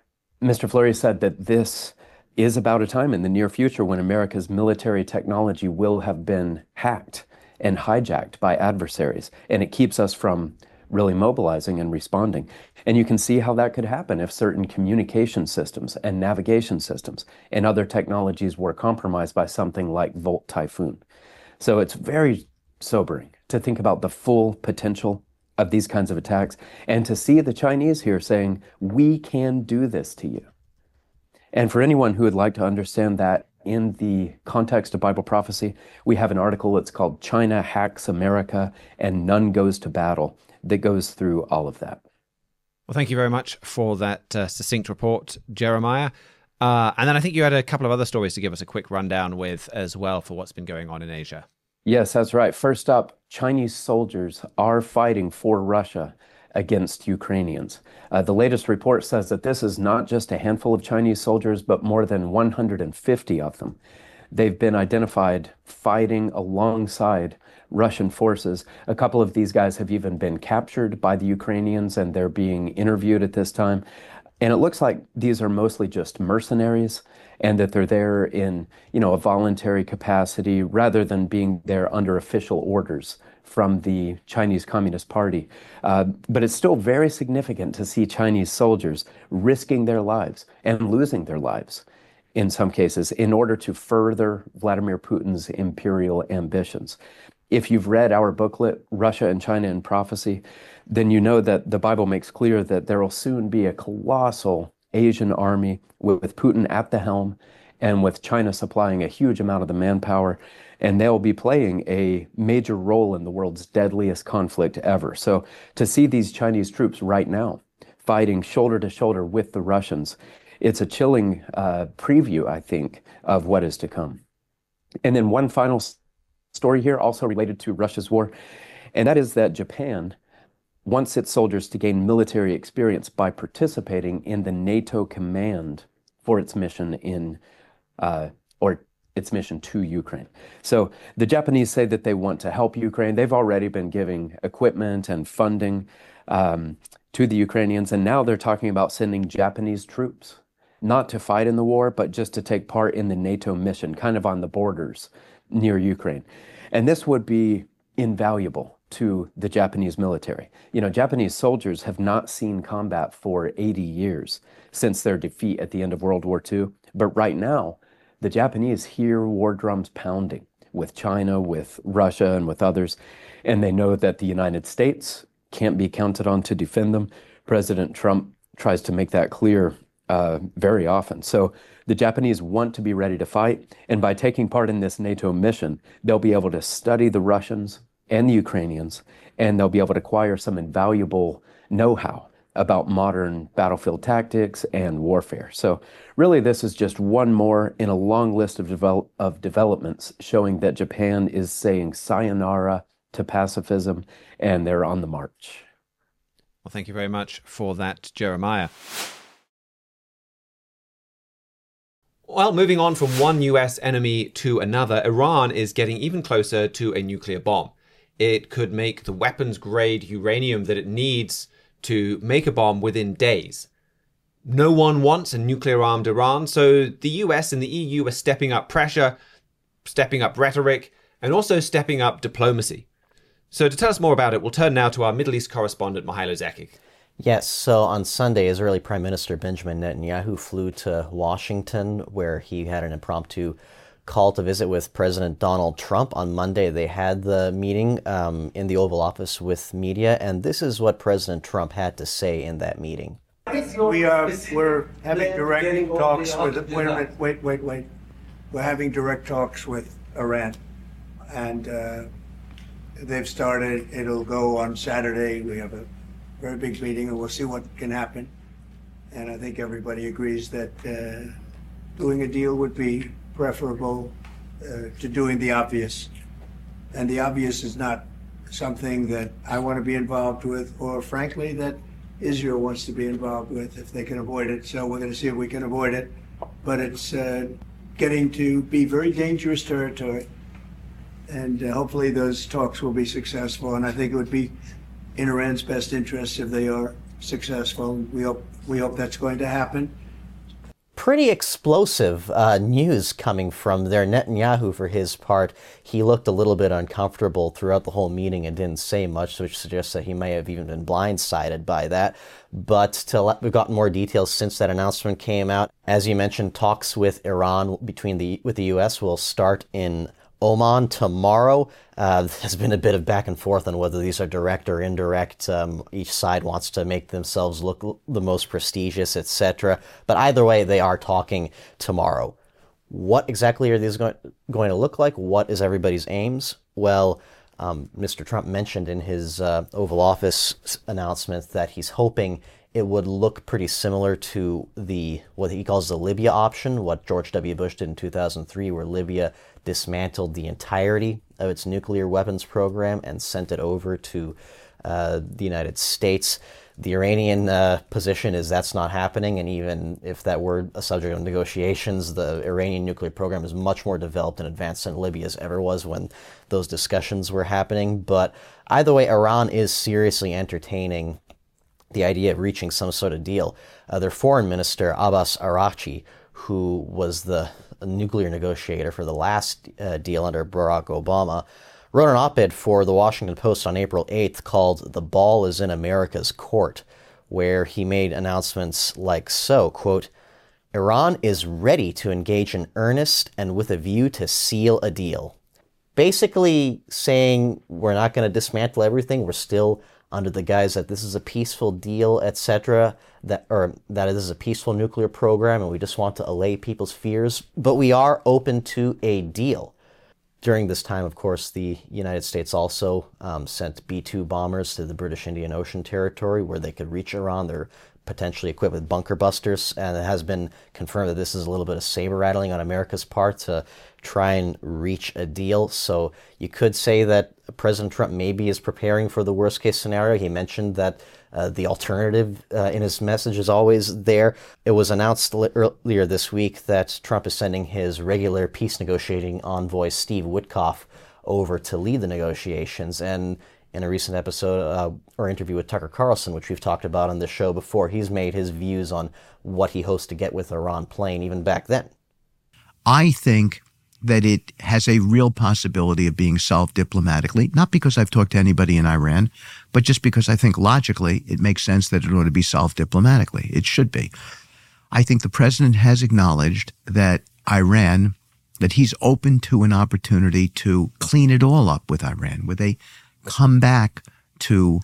Mr. Flurry said that this is about a time in the near future when America's military technology will have been hacked and hijacked by adversaries, and it keeps us from really mobilizing and responding. And you can see how that could happen if certain communication systems and navigation systems and other technologies were compromised by something like Volt Typhoon. So it's very sobering to think about the full potential of these kinds of attacks and to see the Chinese here saying, we can do this to you. And for anyone who would like to understand that in the context of Bible prophecy, we have an article that's called China Hacks America and None Goes to Battle that goes through all of that.
Well, thank you very much for that succinct report, Jeremiah. And then I think you had a couple of other stories to give us a quick rundown with as well for what's been going on in Asia.
Yes, that's right. First up, Chinese soldiers are fighting for Russia against Ukrainians. The latest report says that this is not just a handful of Chinese soldiers, but more than 150 of them. They've been identified fighting alongside Russian forces. A couple of these guys have even been captured by the Ukrainians, and they're being interviewed at this time. And it looks like these are mostly just mercenaries, and that they're there in, a voluntary capacity rather than being there under official orders from the Chinese Communist Party. But it's still very significant to see Chinese soldiers risking their lives and losing their lives in some cases in order to further Vladimir Putin's imperial ambitions. If you've read our booklet, Russia and China in Prophecy, then you know that the Bible makes clear that there will soon be a colossal Asian army with Putin at the helm and with China supplying a huge amount of the manpower, and they'll be playing a major role in the world's deadliest conflict ever. So to see these Chinese troops right now fighting shoulder to shoulder with the Russians, it's a chilling preview, I think, of what is to come. And then one final story here, also related to Russia's war, and that is that Japan wants its soldiers to gain military experience by participating in the NATO command for its mission or its mission to Ukraine. So the Japanese say that they want to help Ukraine. They've already been giving equipment and funding to the Ukrainians, and now they're talking about sending Japanese troops, not to fight in the war, but just to take part in the NATO mission, kind of on the borders near Ukraine. And this would be invaluable to the Japanese military. Japanese soldiers have not seen combat for 80 years since their defeat at the end of World War II. But right now, the Japanese hear war drums pounding with China, with Russia, and with others. And they know that the United States can't be counted on to defend them. President Trump tries to make that clear very often. So the Japanese want to be ready to fight. And by taking part in this NATO mission, they'll be able to study the Russians and the Ukrainians, and they'll be able to acquire some invaluable know-how about modern battlefield tactics and warfare. So really, this is just one more in a long list of developments showing that Japan is saying sayonara to pacifism, and they're on the march.
Well, thank you very much for that, Jeremiah. Well, moving on from one US enemy to another, Iran is getting even closer to a nuclear bomb. It could make the weapons-grade uranium that it needs to make a bomb within days. No one wants a nuclear-armed Iran, so the US and the EU are stepping up pressure, stepping up rhetoric, and also stepping up diplomacy. So to tell us more about it, we'll turn now to our Middle East correspondent, Mihailo Zekic.
Yes, so on Sunday, Israeli Prime Minister Benjamin Netanyahu flew to Washington, where he had an impromptu call to visit with President Donald Trump. On Monday, they had the meeting in the Oval Office with media, and this is what President Trump had to say in that meeting.
We're having direct talks with, wait. We're having direct talks with Iran, and they've started. It'll go on Saturday. We have a very big meeting, and we'll see what can happen. And I think everybody agrees that doing a deal would be preferable to doing the obvious. And the obvious is not something that I want to be involved with, or frankly, that Israel wants to be involved with if they can avoid it. So we're going to see if we can avoid it. But it's getting to be very dangerous territory. And hopefully those talks will be successful. And I think it would be in Iran's best interest if they are successful. We hope that's going to happen.
pretty explosive news coming from there. Netanyahu, for his part, he looked a little bit uncomfortable throughout the whole meeting and didn't say much, which suggests that he may have even been blindsided by that. But we've gotten more details since that announcement came out. As you mentioned, talks with Iran with the U.S. will start in Oman tomorrow. There's been a bit of back and forth on whether these are direct or indirect. Each side wants to make themselves look the most prestigious, etc. But either way, they are talking tomorrow. What exactly are these going to look like? What is everybody's aims? Well, Mr. Trump mentioned in his Oval Office announcement that he's hoping it would look pretty similar to what he calls the Libya option, what George W. Bush did in 2003, where Libya dismantled the entirety of its nuclear weapons program and sent it over to the United States. The Iranian position is that's not happening, and even if that were a subject of negotiations, the Iranian nuclear program is much more developed and advanced than Libya's ever was when those discussions were happening. But either way, Iran is seriously entertaining the idea of reaching some sort of deal. Their foreign minister, Abbas Araghchi, who was the nuclear negotiator for the last deal under Barack Obama, wrote an op-ed for the Washington Post on April 8th called "The Ball is in America's Court," where he made announcements like so, quote, "Iran is ready to engage in earnest and with a view to seal a deal." Basically saying we're not going to dismantle everything, we're still under the guise that this is a peaceful deal, etc., that this is a peaceful nuclear program and we just want to allay people's fears, but we are open to a deal. During this time, of course, the United States also sent B-2 bombers to the British Indian Ocean territory where they could reach Iran. They're potentially equipped with bunker busters, and it has been confirmed that this is a little bit of saber rattling on America's part to try and reach a deal. So you could say that President Trump maybe is preparing for the worst case scenario. He mentioned that the alternative in his message is always there. It was announced earlier this week that Trump is sending his regular peace negotiating envoy, Steve Witkoff, over to lead the negotiations. And in a recent episode or interview with Tucker Carlson, which we've talked about on this show before, he's made his views on what he hopes to get with Iran plain even back then.
I think that it has a real possibility of being solved diplomatically, not because I've talked to anybody in Iran, but just because I think logically it makes sense that it ought to be solved diplomatically. It should be. I think the president has acknowledged that Iran, that he's open to an opportunity to clean it all up with Iran, where they come back to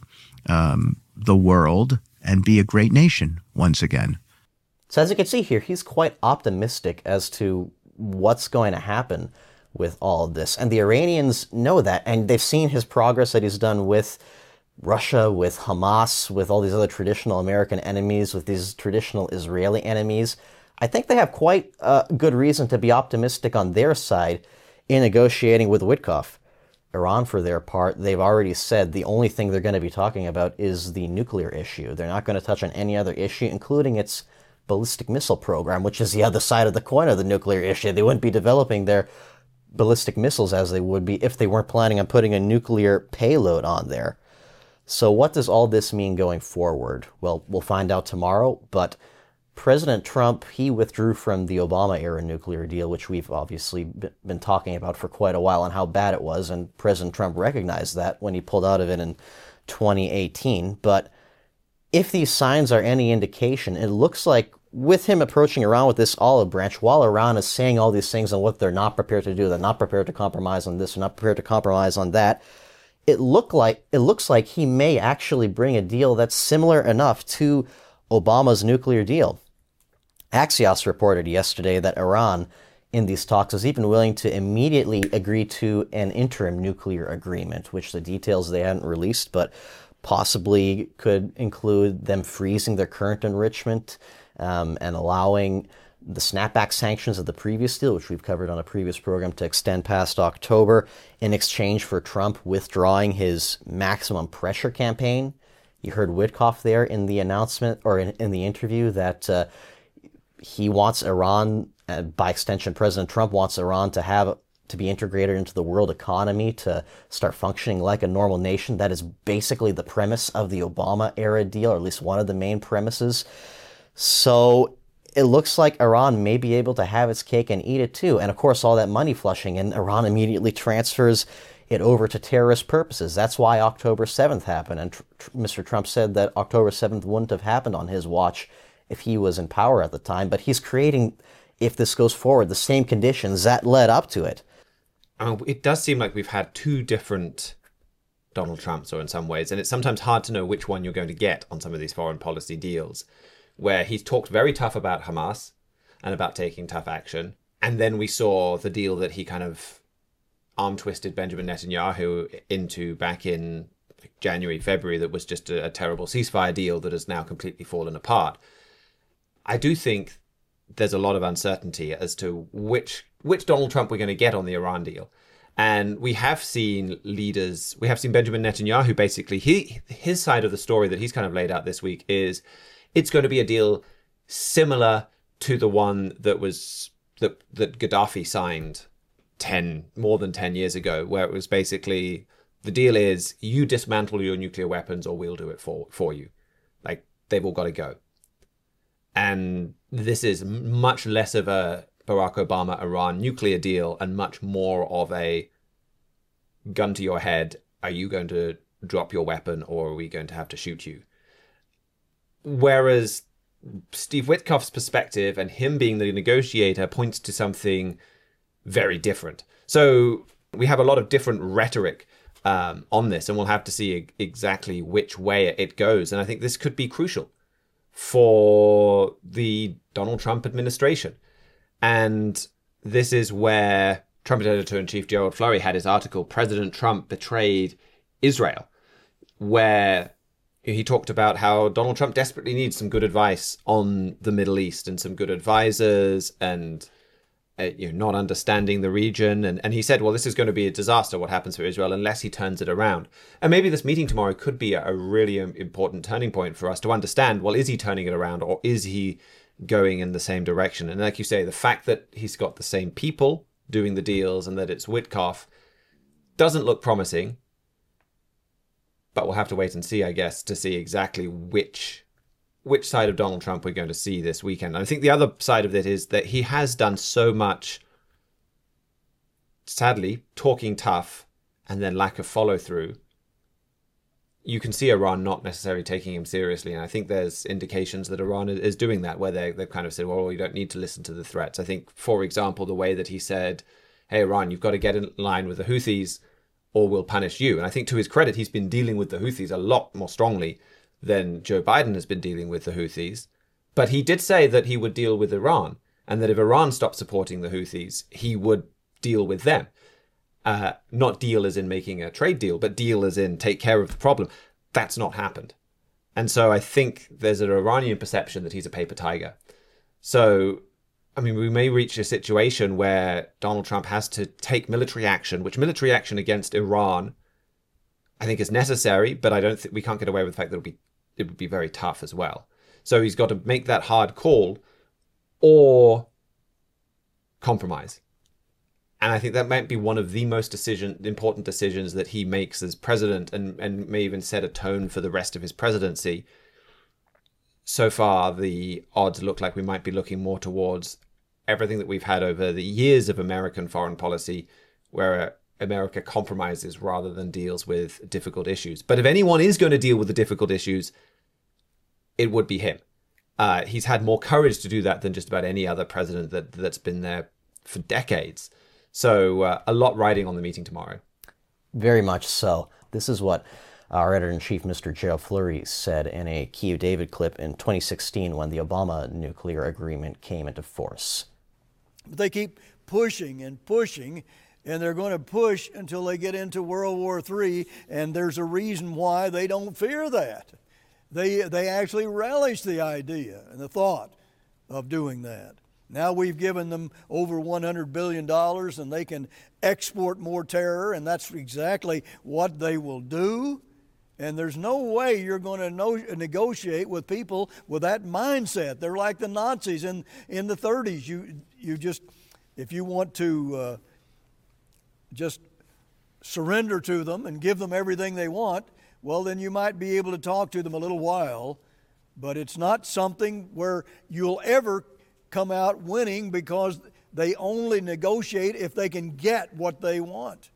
the world and be a great nation once again.
So as you can see here, he's quite optimistic as to what's going to happen with all of this. And the Iranians know that, and they've seen his progress that he's done with Russia, with Hamas, with all these other traditional American enemies, with these traditional Israeli enemies. I think they have quite a good reason to be optimistic on their side in negotiating with Witkoff. Iran, for their part, they've already said the only thing they're going to be talking about is the nuclear issue. They're not going to touch on any other issue, including its ballistic missile program, which is the other side of the coin of the nuclear issue. They wouldn't be developing their ballistic missiles as they would be if they weren't planning on putting a nuclear payload on there. So what does all this mean going forward? Well, we'll find out tomorrow, but President Trump, he withdrew from the Obama-era nuclear deal, which we've obviously been talking about for quite a while and how bad it was, and President Trump recognized that when he pulled out of it in 2018. But if these signs are any indication, it looks like with him approaching Iran with this olive branch, while Iran is saying all these things on what they're not prepared to do, they're not prepared to compromise on this, they're not prepared to compromise on that, it looks like he may actually bring a deal that's similar enough to Obama's nuclear deal. Axios reported yesterday that Iran, in these talks, is even willing to immediately agree to an interim nuclear agreement, which the details they hadn't released, but possibly could include them freezing their current enrichment and allowing the snapback sanctions of the previous deal, which we've covered on a previous program, to extend past October in exchange for Trump withdrawing his maximum pressure campaign. You heard Witkoff there in the announcement, or in the interview, that he wants Iran, by extension President Trump wants Iran to be integrated into the world economy, to start functioning like a normal nation. That is basically the premise of the Obama-era deal, or at least one of the main premises. So it looks like Iran may be able to have its cake and eat it too. And of course, all that money flushing in, Iran immediately transfers it over to terrorist purposes. That's why October 7th happened. And Mr. Trump said that October 7th wouldn't have happened on his watch if he was in power at the time. But he's creating, if this goes forward, the same conditions that led up to it.
It does seem like we've had two different Donald Trumps, or in some ways, and it's sometimes hard to know which one you're going to get on some of these foreign policy deals, where he's talked very tough about Hamas and about taking tough action. And then we saw the deal that he kind of arm-twisted Benjamin Netanyahu into back in January, February, that was just a terrible ceasefire deal that has now completely fallen apart. I do think there's a lot of uncertainty as to which Donald Trump we're going to get on the Iran deal. And we have seen leaders, we have seen Benjamin Netanyahu, basically, his side of the story that he's kind of laid out this week is it's going to be a deal similar to the one that Gaddafi signed more than 10 years ago, where it was basically, the deal is you dismantle your nuclear weapons or we'll do it for you. Like, they've all got to go. And this is much less of a Barack Obama-Iran nuclear deal and much more of a gun to your head. Are you going to drop your weapon or are we going to have to shoot you? Whereas Steve Witkoff's perspective and him being the negotiator points to something very different. So we have a lot of different rhetoric on this, and we'll have to see exactly which way it goes. And I think this could be crucial for the Donald Trump administration. And this is where Trumpet Editor-in-Chief Gerald Flurry had his article, President Trump Betrayed Israel, where he talked about how Donald Trump desperately needs some good advice on the Middle East and some good advisors and not understanding the region. And he said, well, this is going to be a disaster, what happens for Israel, unless he turns it around. And maybe this meeting tomorrow could be a really important turning point for us to understand, well, is he turning it around or is he going in the same direction? And like you say, the fact that he's got the same people doing the deals and that it's Witkoff doesn't look promising. But we'll have to wait and see, I guess, to see exactly which side of Donald Trump we're going to see this weekend. And I think the other side of it is that he has done so much, sadly, talking tough and then lack of follow through. You can see Iran not necessarily taking him seriously. And I think there's indications that Iran is doing that, where they've kind of said, well, you don't need to listen to the threats. I think, for example, the way that he said, hey, Iran, you've got to get in line with the Houthis or we'll punish you. And I think to his credit, he's been dealing with the Houthis a lot more strongly than Joe Biden has been dealing with the Houthis. But he did say that he would deal with Iran, and that if Iran stopped supporting the Houthis, he would deal with them. Not deal as in making a trade deal, but deal as in take care of the problem. That's not happened. And so I think there's an Iranian perception that he's a paper tiger. So, I mean, we may reach a situation where Donald Trump has to take military action, which military action against Iran, I think, is necessary, but I don't think we can't get away with the fact that it would be very tough as well. So he's got to make that hard call or compromise. And I think that might be one of the most important decisions that he makes as president, and may even set a tone for the rest of his presidency. So far, the odds look like we might be looking more towards everything that we've had over the years of American foreign policy, where America compromises rather than deals with difficult issues. But if anyone is going to deal with the difficult issues, it would be him. He's had more courage to do that than just about any other president that's been there for decades. So a lot riding on the meeting tomorrow.
Very much so. This is what our editor-in-chief, Mr. Gerald Flurry, said in a Key David clip in 2016 when the Obama nuclear agreement came into force.
But they keep pushing and pushing, and they're going to push until they get into World War III, and there's a reason why they don't fear that. They actually relish the idea and the thought of doing that. Now we've given them over $100 billion, and they can export more terror, and that's exactly what they will do. And there's no way you're going to negotiate with people with that mindset. They're like the Nazis in the 30s. You just, if you want to just surrender to them and give them everything they want, well, then you might be able to talk to them a little while, but it's not something where you'll ever come out winning because they only negotiate if they can get what they want.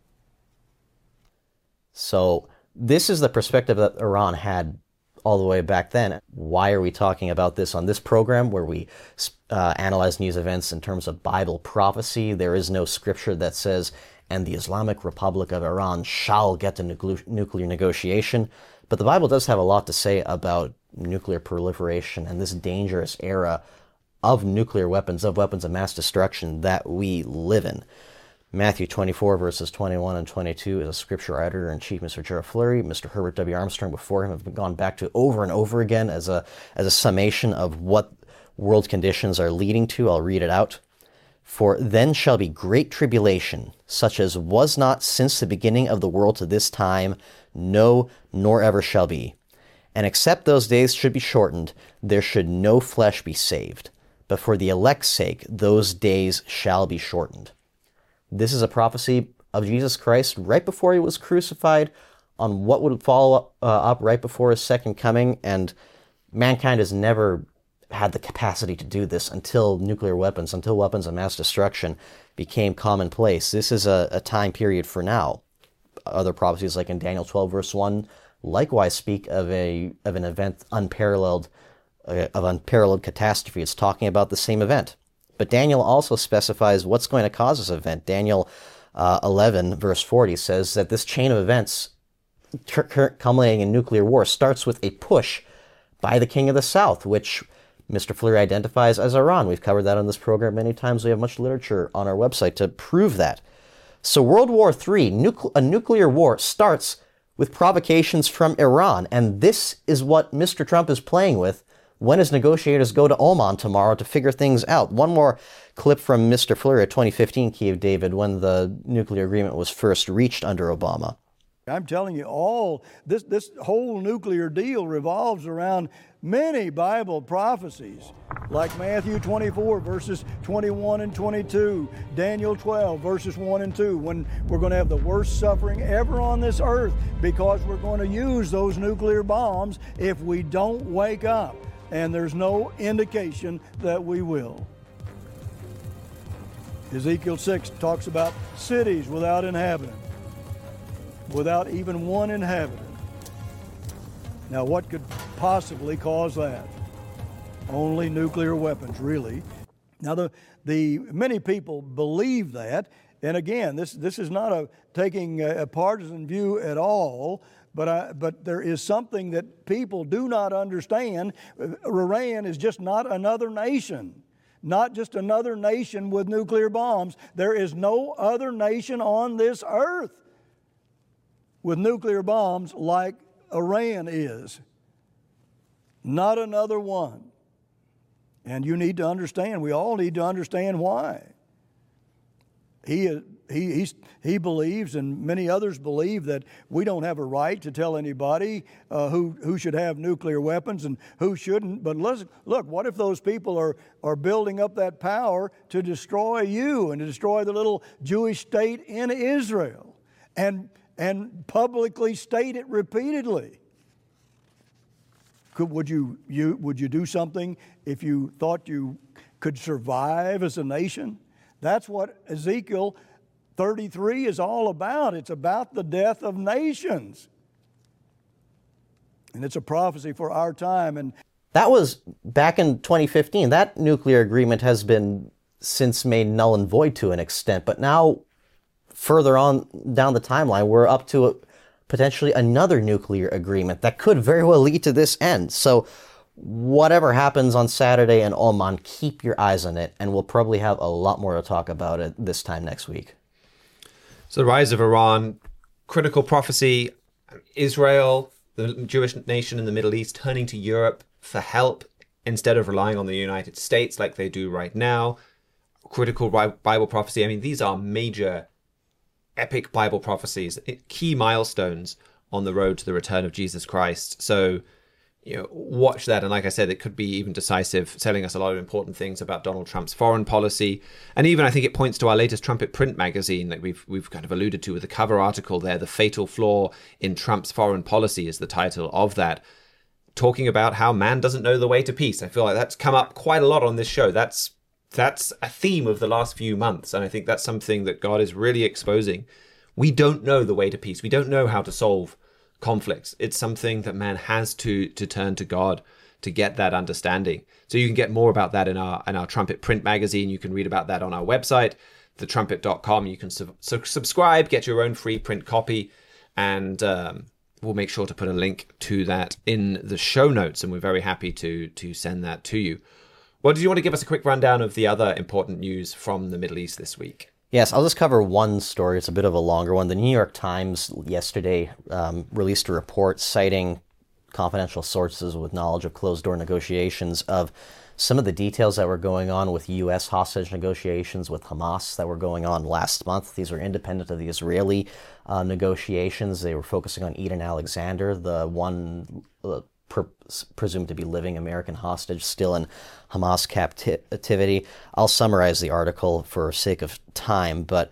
So this is the perspective that Iran had all the way back then. Why are we talking about this on this program where we analyze news events in terms of Bible prophecy? There is no scripture that says, and the Islamic Republic of Iran shall get to nuclear negotiation. But the Bible does have a lot to say about nuclear proliferation and this dangerous era of nuclear weapons, of weapons of mass destruction that we live in. Matthew 24, verses 21 and 22 is a scripture editor-in-chief, Mr. Gerald Fleury. Mr. Herbert W. Armstrong before him have gone back to over and over again as a summation of what world conditions are leading to. I'll read it out. For then shall be great tribulation, such as was not since the beginning of the world to this time, no, nor ever shall be. And except those days should be shortened, there should no flesh be saved. But for the elect's sake, those days shall be shortened. This is a prophecy of Jesus Christ right before he was crucified on what would follow up right before his second coming. And mankind has never had the capacity to do this until nuclear weapons, until weapons of mass destruction became commonplace. This is a time period for now. Other prophecies, like in Daniel 12, verse 1, likewise speak of an event unparalleled catastrophe. It's talking about the same event. But Daniel also specifies what's going to cause this event. Daniel 11, verse 40 says that this chain of events culminating in nuclear war starts with a push by the king of the south, which Mr. Fleury identifies as Iran. We've covered that on this program many times. We have much literature on our website to prove that. So World War III, a nuclear war, starts with provocations from Iran. And this is what Mr. Trump is playing with when his negotiators go to Oman tomorrow to figure things out. One more clip from Mr. Fleury at 2015, Kiev David, when the nuclear agreement was first reached under Obama.
I'm telling you, all this whole nuclear deal revolves around many Bible prophecies, like Matthew 24, verses 21 and 22, Daniel 12, verses 1 and 2, when we're going to have the worst suffering ever on this earth because we're going to use those nuclear bombs if we don't wake up. And there's no indication that we will. Ezekiel 6 talks about cities without inhabitant, without even one inhabitant. Now, what could possibly cause that? Only nuclear weapons, really. Now, the many people believe that, and again, this is not taking a partisan view at all. But there is something that people do not understand. Iran is just not another nation, not just another nation with nuclear bombs. There is no other nation on this earth with nuclear bombs like Iran is. Not another one. And you need to understand, we all need to understand why. He believes, and many others believe, that we don't have a right to tell anybody who should have nuclear weapons and who shouldn't. But look, what if those people are building up that power to destroy you and to destroy the little Jewish state in Israel and publicly state it repeatedly? Would you do something if you thought you could survive as a nation? That's what Ezekiel 33 is all about. It's about the death of nations. And it's a prophecy for our time. And
that was back in 2015. That nuclear agreement has been since made null and void to an extent. But now, further on down the timeline, we're up to potentially another nuclear agreement that could very well lead to this end. So whatever happens on Saturday in Oman, keep your eyes on it, and we'll probably have a lot more to talk about it this time next week.
So the rise of Iran, critical prophecy, Israel, the Jewish nation in the Middle East, turning to Europe for help instead of relying on the United States like they do right now. Critical Bible prophecy. I mean, these are major, epic Bible prophecies, key milestones on the road to the return of Jesus Christ. So, watch that. And like I said, it could be even decisive, telling us a lot of important things about Donald Trump's foreign policy. And even I think it points to our latest Trumpet Print magazine that we've kind of alluded to with the cover article there. The Fatal Flaw in Trump's Foreign Policy is the title of that, talking about how man doesn't know the way to peace. I feel like that's come up quite a lot on this show. That's that's a theme of the last few months. And I think that's something that God is really exposing. We don't know the way to peace. We don't know how to solve conflicts. It's something that man has to turn to God to get that understanding. So you can get more about that in our Trumpet print magazine. You can read about that on our website, thetrumpet.com. You can subscribe, get your own free print copy, and we'll make sure to put a link to that in the show notes, and we're very happy to send that to you. Well, did you want to give us a quick rundown of the other important news from the Middle East this week?
Yes, I'll just cover one story. It's a bit of a longer one. The New York Times yesterday released a report citing confidential sources with knowledge of closed-door negotiations of some of the details that were going on with U.S. hostage negotiations with Hamas that were going on last month. These are independent of the Israeli negotiations. They were focusing on Eden Alexander, the one presumed to be living American hostage still in Hamas captivity. I'll summarize the article for sake of time, but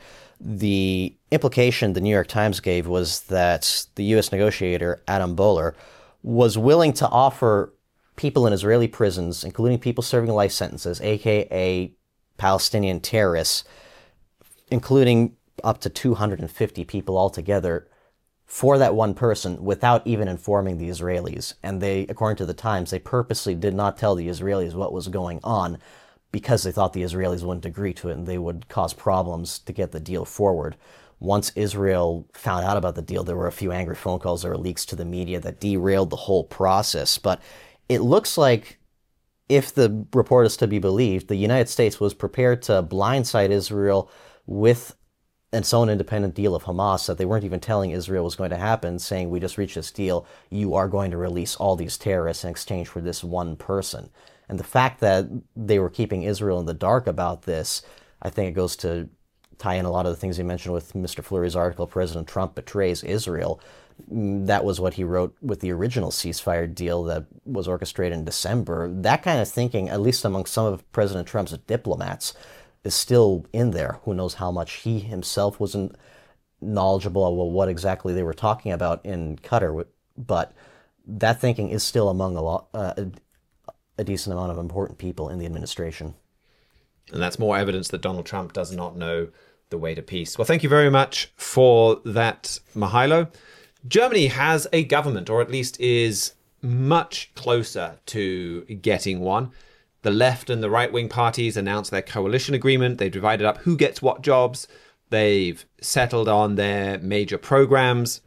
the implication the New York Times gave was that the U.S. negotiator, Adam Boehler, was willing to offer people in Israeli prisons, including people serving life sentences, aka Palestinian terrorists, including up to 250 people altogether, for that one person without even informing the Israelis. And they, according to the Times, they purposely did not tell the Israelis what was going on because they thought the Israelis wouldn't agree to it and they would cause problems to get the deal forward. Once Israel found out about the deal, there were a few angry phone calls, there were leaks to the media that derailed the whole process. But it looks like, if the report is to be believed, the United States was prepared to blindside Israel with its own independent deal of Hamas that they weren't even telling Israel was going to happen, saying, we just reached this deal, you are going to release all these terrorists in exchange for this one person. And the fact that they were keeping Israel in the dark about this, I think it goes to tie in a lot of the things you mentioned with Mr. Fleury's article, President Trump betrays Israel. That was what he wrote with the original ceasefire deal that was orchestrated in December. That kind of thinking, at least among some of President Trump's diplomats, is still in there. Who knows how much he himself wasn't knowledgeable of what exactly they were talking about in Qatar, but that thinking is still among a decent amount of important people in the administration.
And that's more evidence that Donald Trump does not know the way to peace. Well, thank you very much for that, Mihailo. Germany has a government, or at least is much closer to getting one. The left and the right-wing parties announced their coalition agreement. They've divided up who gets what jobs. They've settled on their major programs.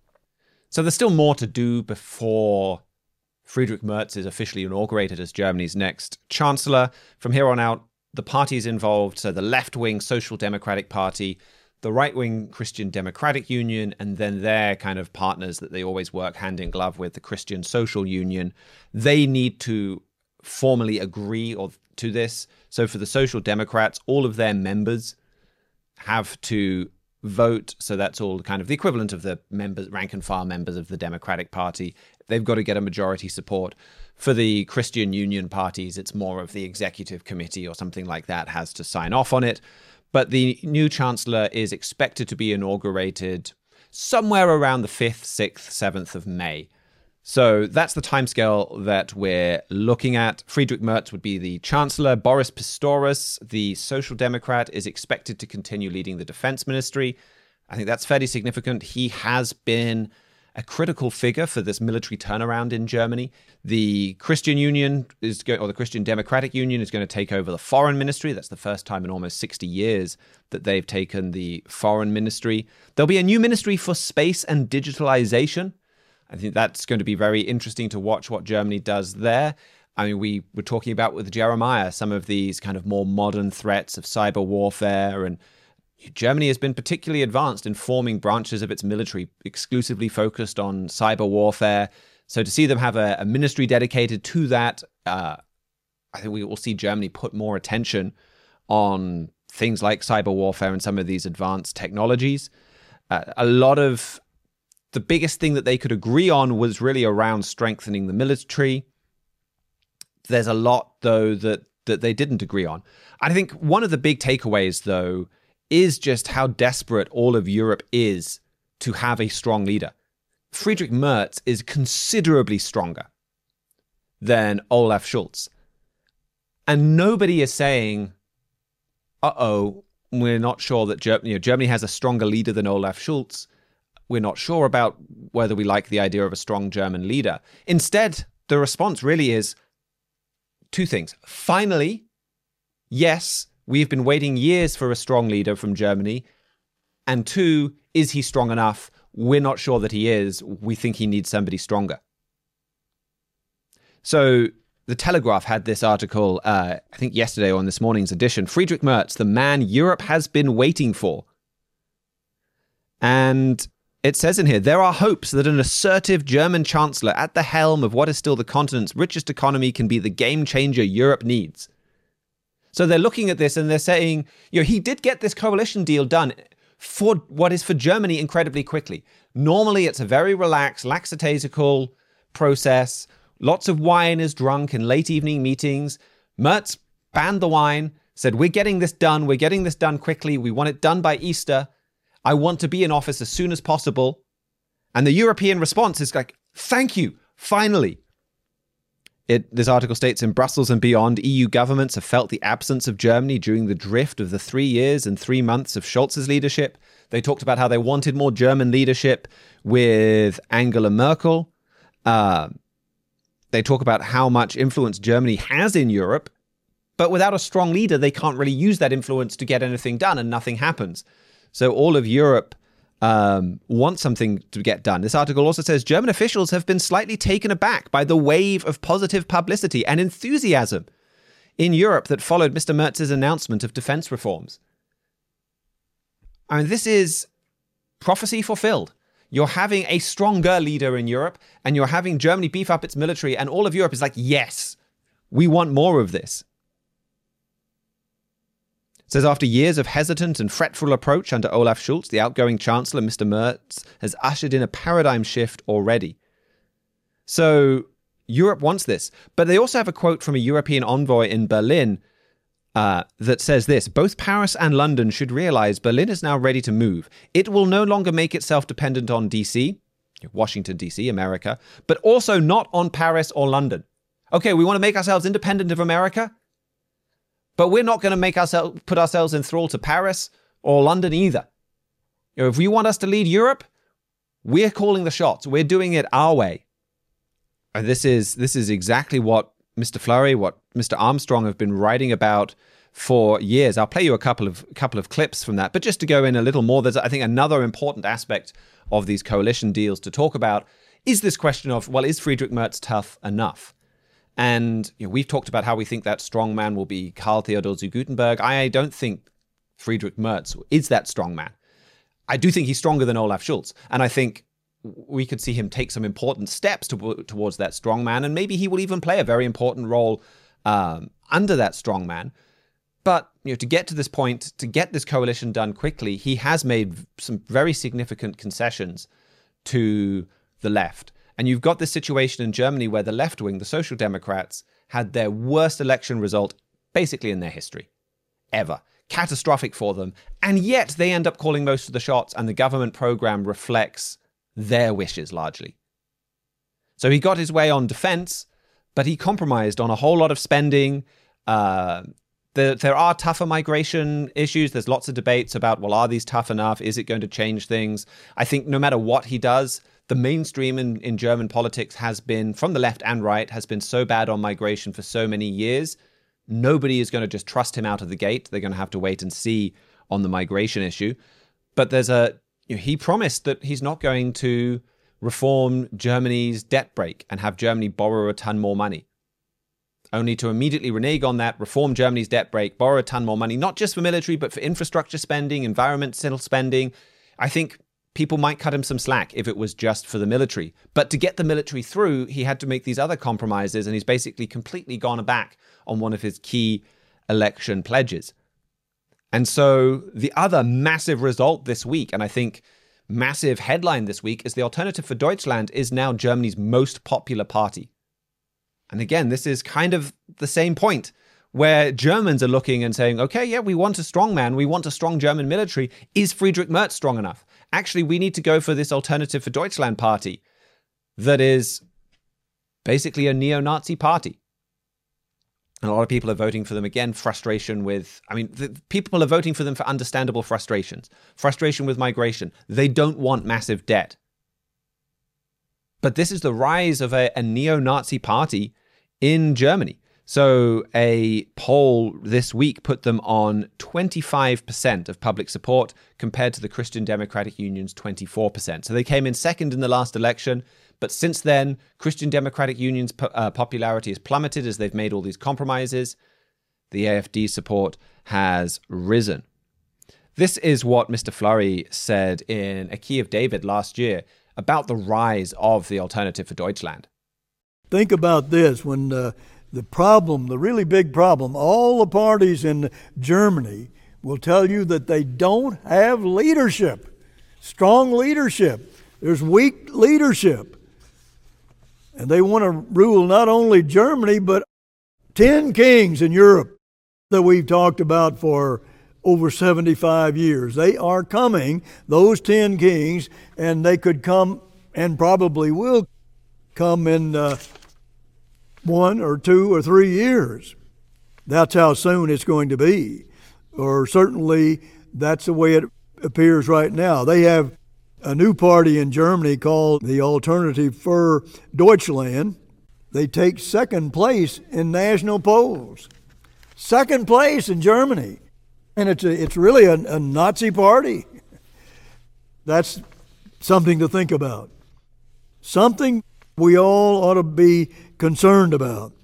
So there's still more to do before Friedrich Merz is officially inaugurated as Germany's next chancellor. From here on out, the parties involved, so the left-wing Social Democratic Party, the right-wing Christian Democratic Union, and then their kind of partners that they always work hand in glove with, the Christian Social Union, they need to formally agree to this. So for the Social Democrats, all of their members have to vote. So that's all kind of the equivalent of the members, rank and file members of the Democratic Party. They've got to get a majority support. For the Christian Union parties, it's more of the executive committee or something like that has to sign off on it. But the new chancellor is expected to be inaugurated somewhere around the 5th, 6th, 7th of May. So that's the timescale that we're looking at. Friedrich Merz would be the chancellor. Boris Pistorius, the Social Democrat, is expected to continue leading the defense ministry. I think that's fairly significant. He has been a critical figure for this military turnaround in Germany. The Christian Union or the Christian Democratic Union is going to take over the foreign ministry. That's the first time in almost 60 years that they've taken the foreign ministry. There'll be a new ministry for space and digitalization. I think that's going to be very interesting to watch what Germany does there. I mean, we were talking about with Jeremiah some of these kind of more modern threats of cyber warfare, and Germany has been particularly advanced in forming branches of its military exclusively focused on cyber warfare. So to see them have a ministry dedicated to that, I think we will see Germany put more attention on things like cyber warfare and some of these advanced technologies. A lot of the biggest thing that they could agree on was really around strengthening the military. There's a lot, though, that they didn't agree on. I think one of the big takeaways, though, is just how desperate all of Europe is to have a strong leader. Friedrich Merz is considerably stronger than Olaf Scholz. And nobody is saying we're not sure that Germany has a stronger leader than Olaf Scholz. We're not sure about whether we like the idea of a strong German leader. Instead, the response really is two things. Finally, yes, we've been waiting years for a strong leader from Germany. And two, is he strong enough? We're not sure that he is. We think he needs somebody stronger. So the Telegraph had this article, I think yesterday or in this morning's edition, Friedrich Merz, the man Europe has been waiting for. And it says in here, there are hopes that an assertive German chancellor at the helm of what is still the continent's richest economy can be the game changer Europe needs. So they're looking at this and they're saying, he did get this coalition deal done for what is for Germany incredibly quickly. Normally, it's a very relaxed, lackadaisical process. Lots of wine is drunk in late evening meetings. Merz banned the wine, said, we're getting this done. We're getting this done quickly. We want it done by Easter. I want to be in office as soon as possible. And the European response is like, thank you, finally. This article states, in Brussels and beyond, EU governments have felt the absence of Germany during the drift of the 3 years and 3 months of Scholz's leadership. They talked about how they wanted more German leadership with Angela Merkel. They talk about how much influence Germany has in Europe, but without a strong leader, they can't really use that influence to get anything done, and nothing happens. So all of Europe wants something to get done. This article also says German officials have been slightly taken aback by the wave of positive publicity and enthusiasm in Europe that followed Mr. Merz's announcement of defense reforms. I mean, this is prophecy fulfilled. You're having a stronger leader in Europe, and you're having Germany beef up its military, and all of Europe is like, yes, we want more of this. It says, after years of hesitant and fretful approach under Olaf Scholz, the outgoing chancellor, Mr. Merz, has ushered in a paradigm shift already. So Europe wants this. But they also have a quote from a European envoy in Berlin that says this: both Paris and London should realize Berlin is now ready to move. It will no longer make itself dependent on DC, Washington, DC, America, but also not on Paris or London. Okay, we want to make ourselves independent of America, but we're not going to put ourselves in thrall to Paris or London either. If you want us to lead Europe, we're calling the shots. We're doing it our way. And this is exactly what Mr. Fleury, what Mr. Armstrong have been writing about for years. I'll play you a couple of clips from that. But just to go in a little more, there's, I think, another important aspect of these coalition deals to talk about is this question of, well, is Friedrich Merz tough enough? And we've talked about how we think that strong man will be Karl Theodor zu Guttenberg. I don't think Friedrich Merz is that strong man. I do think he's stronger than Olaf Scholz. And I think we could see him take some important steps towards that strong man. And maybe he will even play a very important role under that strong man. But to get to this point, to get this coalition done quickly, he has made some very significant concessions to the left. And you've got this situation in Germany where the left wing, the Social Democrats, had their worst election result basically in their history ever. Catastrophic for them. And yet they end up calling most of the shots, and the government program reflects their wishes largely. So he got his way on defense, but he compromised on a whole lot of spending. There are tougher migration issues. There's lots of debates about, well, are these tough enough? Is it going to change things? I think no matter what he does, the mainstream in German politics has been, from the left and right, has been so bad on migration for so many years. Nobody is going to just trust him out of the gate. They're going to have to wait and see on the migration issue. But he promised that he's not going to reform Germany's debt brake and have Germany borrow a ton more money. Only to immediately renege on that, reform Germany's debt brake, borrow a ton more money, not just for military, but for infrastructure spending, environmental spending. I think people might cut him some slack if it was just for the military. But to get the military through, he had to make these other compromises, and he's basically completely gone back on one of his key election pledges. And so the other massive result this week, and I think massive headline this week, is the Alternative for Deutschland is now Germany's most popular party. And again, this is kind of the same point where Germans are looking and saying, okay, yeah, we want a strong man. We want a strong German military. Is Friedrich Merz strong enough? Actually, we need to go for this Alternative for Deutschland party that is basically a neo-Nazi party. And a lot of people are voting for them. Again, frustration with, people are voting for them for understandable frustrations. Frustration with migration. They don't want massive debt. But this is the rise of a neo-Nazi party in Germany. So a poll this week put them on 25% of public support compared to the Christian Democratic Union's 24%. So they came in second in the last election. But since then, Christian Democratic Union's popularity has plummeted as they've made all these compromises. The AfD support has risen. This is what Mr. Fleury said in A Key of David last year about the rise of the Alternative for Deutschland.
Think about this. When the really big problem, all the parties in Germany will tell you that they don't have leadership, strong leadership. There's weak leadership. And they want to rule not only Germany, but 10 kings in Europe that we've talked about for over 75 years. They are coming, those 10 kings, and they could come and probably will come in 1 or 2 or 3 years. That's how soon it's going to be. Or certainly that's the way it appears right now. They have a new party in Germany called the Alternative for Deutschland. They take second place in national polls. Second place in Germany. And it's really a Nazi party. That's something to think about. Something we all ought to be concerned about.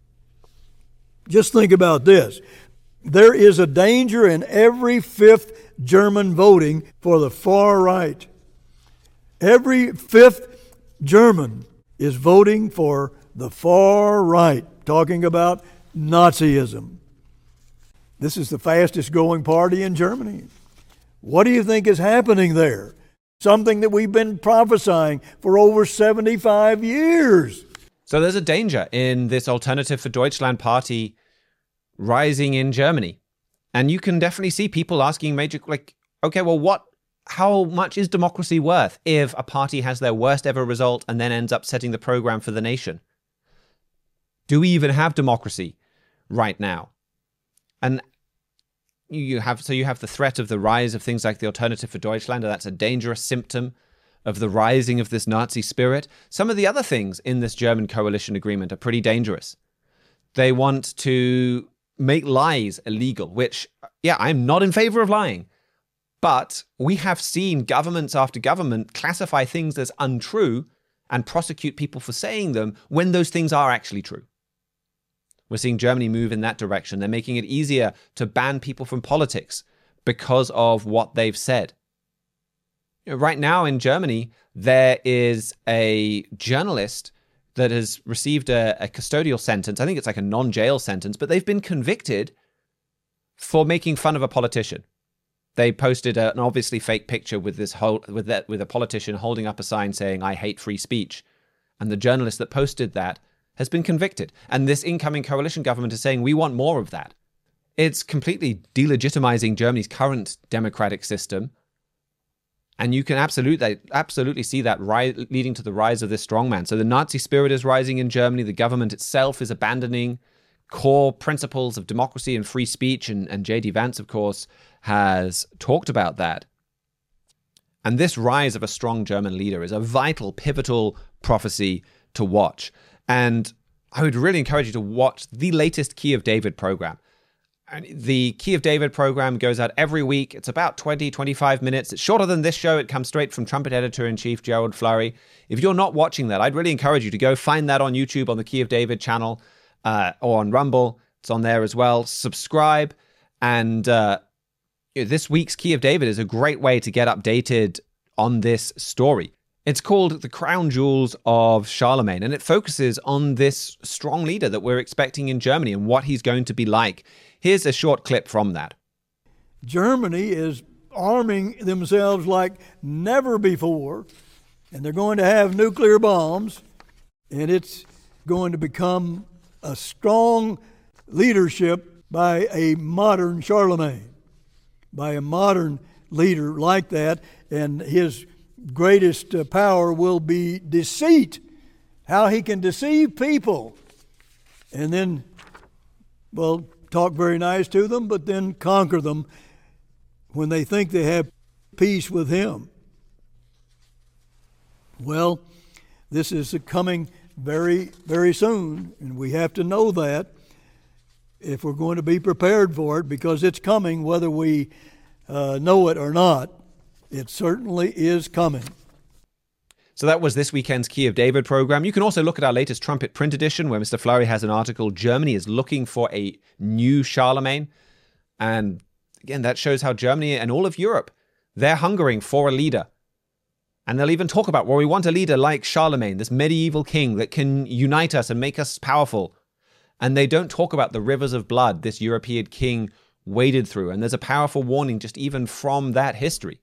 Just think about this. There is a danger in every fifth German voting for the far right. Every fifth German is voting for the far right, talking about Nazism. This is the fastest growing party in Germany. What do you think is happening there? Something that we've been prophesying for over 75 years.
So there's a danger in this Alternative for Deutschland party rising in Germany. And you can definitely see people asking okay, well, how much is democracy worth if a party has their worst ever result and then ends up setting the program for the nation? Do we even have democracy right now? And you have the threat of the rise of things like the Alternative for Deutschland, and that's a dangerous symptom of the rising of this Nazi spirit. Some of the other things in this German coalition agreement are pretty dangerous. They want to make lies illegal, which, I'm not in favor of lying. But we have seen governments after government classify things as untrue and prosecute people for saying them when those things are actually true. We're seeing Germany move in that direction. They're making it easier to ban people from politics because of what they've said. Right now in Germany, there is a journalist that has received a custodial sentence. I think it's like a non-jail sentence, but they've been convicted for making fun of a politician. They posted an obviously fake picture with a politician holding up a sign saying, "I hate free speech." And the journalist that posted that has been convicted. And this incoming coalition government is saying, we want more of that. It's completely delegitimizing Germany's current democratic system. And you can absolutely see that leading to the rise of this strongman. So the Nazi spirit is rising in Germany. The government itself is abandoning core principles of democracy and free speech. And J.D. Vance, of course, has talked about that. And this rise of a strong German leader is a vital, pivotal prophecy to watch. And I would really encourage you to watch the latest Key of David program. And the Key of David program goes out every week. It's about 20, 25 minutes. It's shorter than this show. It comes straight from Trumpet Editor-in-Chief Gerald Fleury. If you're not watching that, I'd really encourage you to go find that on YouTube on the Key of David channel or on Rumble. It's on there as well. Subscribe. And this week's Key of David is a great way to get updated on this story. It's called The Crown Jewels of Charlemagne, and it focuses on this strong leader that we're expecting in Germany and what he's going to be like. Here's a short clip from that.
Germany is arming themselves like never before, and they're going to have nuclear bombs, and it's going to become a strong leadership by a modern Charlemagne, by a modern leader like that, and his greatest power will be deceit, how he can deceive people and then well, talk very nice to them, but then conquer them when they think they have peace with him. Well, this is coming very, very soon, and we have to know that if we're going to be prepared for it, because it's coming whether we know it or not. It certainly is coming.
So that was this weekend's Key of David program. You can also look at our latest Trumpet print edition, where Mr. Fleury has an article, Germany is looking for a new Charlemagne. And again, that shows how Germany and all of Europe, they're hungering for a leader. And they'll even talk about, well, we want a leader like Charlemagne, this medieval king that can unite us and make us powerful. And they don't talk about the rivers of blood this European king waded through. And there's a powerful warning just even from that history.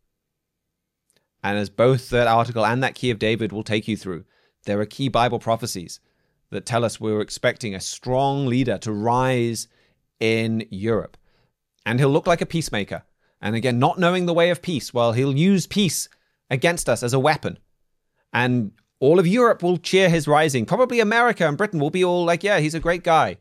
And as both that article and that Key of David will take you through, there are key Bible prophecies that tell us we're expecting a strong leader to rise in Europe. And he'll look like a peacemaker. And again, not knowing the way of peace, well, he'll use peace against us as a weapon. And all of Europe will cheer his rising. Probably America and Britain will be all like, yeah, he's a great guy.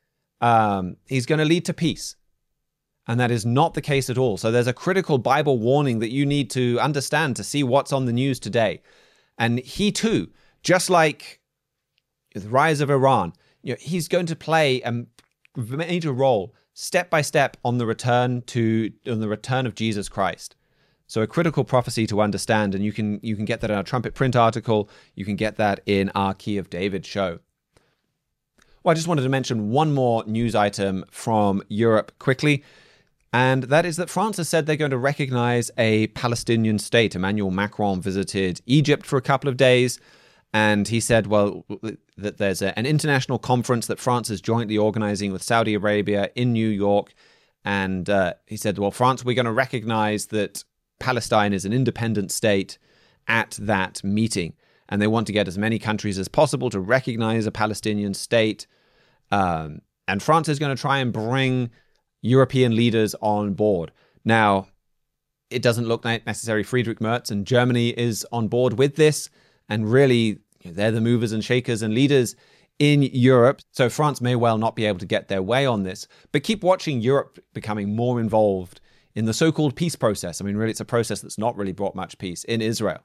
He's going to lead to peace. And that is not the case at all. So there's a critical Bible warning that you need to understand to see what's on the news today. And he too, just like the rise of Iran, he's going to play a major role step by step on the return of Jesus Christ. So a critical prophecy to understand, and you can get that in our Trumpet print article. You can get that in our Key of David show. Well, I just wanted to mention one more news item from Europe quickly. And that is that France has said they're going to recognize a Palestinian state. Emmanuel Macron visited Egypt for a couple of days, and he said, well, that there's an international conference that France is jointly organizing with Saudi Arabia in New York. And he said, well, France, we're going to recognize that Palestine is an independent state at that meeting. And they want to get as many countries as possible to recognize a Palestinian state. And France is going to try and bring European leaders on board. Now, it doesn't look like necessarily Friedrich Merz and Germany is on board with this. And really, they're the movers and shakers and leaders in Europe. So France may well not be able to get their way on this. But keep watching Europe becoming more involved in the so-called peace process. I mean, really, it's a process that's not really brought much peace in Israel.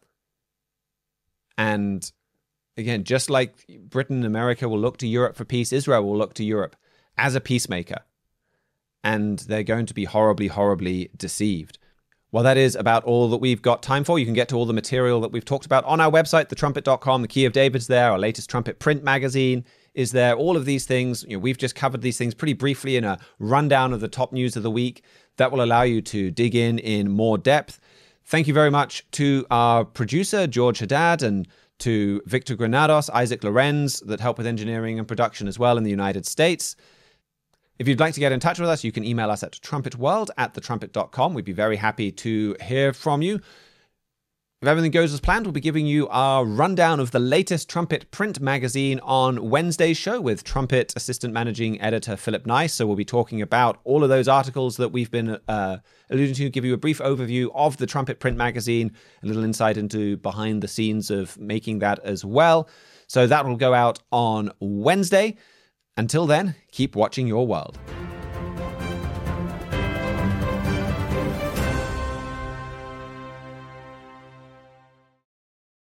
And again, just like Britain and America will look to Europe for peace, Israel will look to Europe as a peacemaker. And they're going to be horribly, horribly deceived. Well, that is about all that we've got time for. You can get to all the material that we've talked about on our website, thetrumpet.com. The Key of David's there. Our latest Trumpet print magazine is there. All of these things, we've just covered these things pretty briefly in a rundown of the top news of the week. That will allow you to dig in more depth. Thank you very much to our producer, George Haddad, and to Victor Granados, Isaac Lorenz, that help with engineering and production as well in the United States. If you'd like to get in touch with us, you can email us at trumpetworld@thetrumpet.com. We'd be very happy to hear from you. If everything goes as planned, we'll be giving you our rundown of the latest Trumpet print magazine on Wednesday's show with Trumpet Assistant Managing Editor Philip Nice. So we'll be talking about all of those articles that we've been alluding to, give you a brief overview of the Trumpet print magazine, a little insight into behind the scenes of making that as well. So that will go out on Wednesday. Until then, keep watching your world.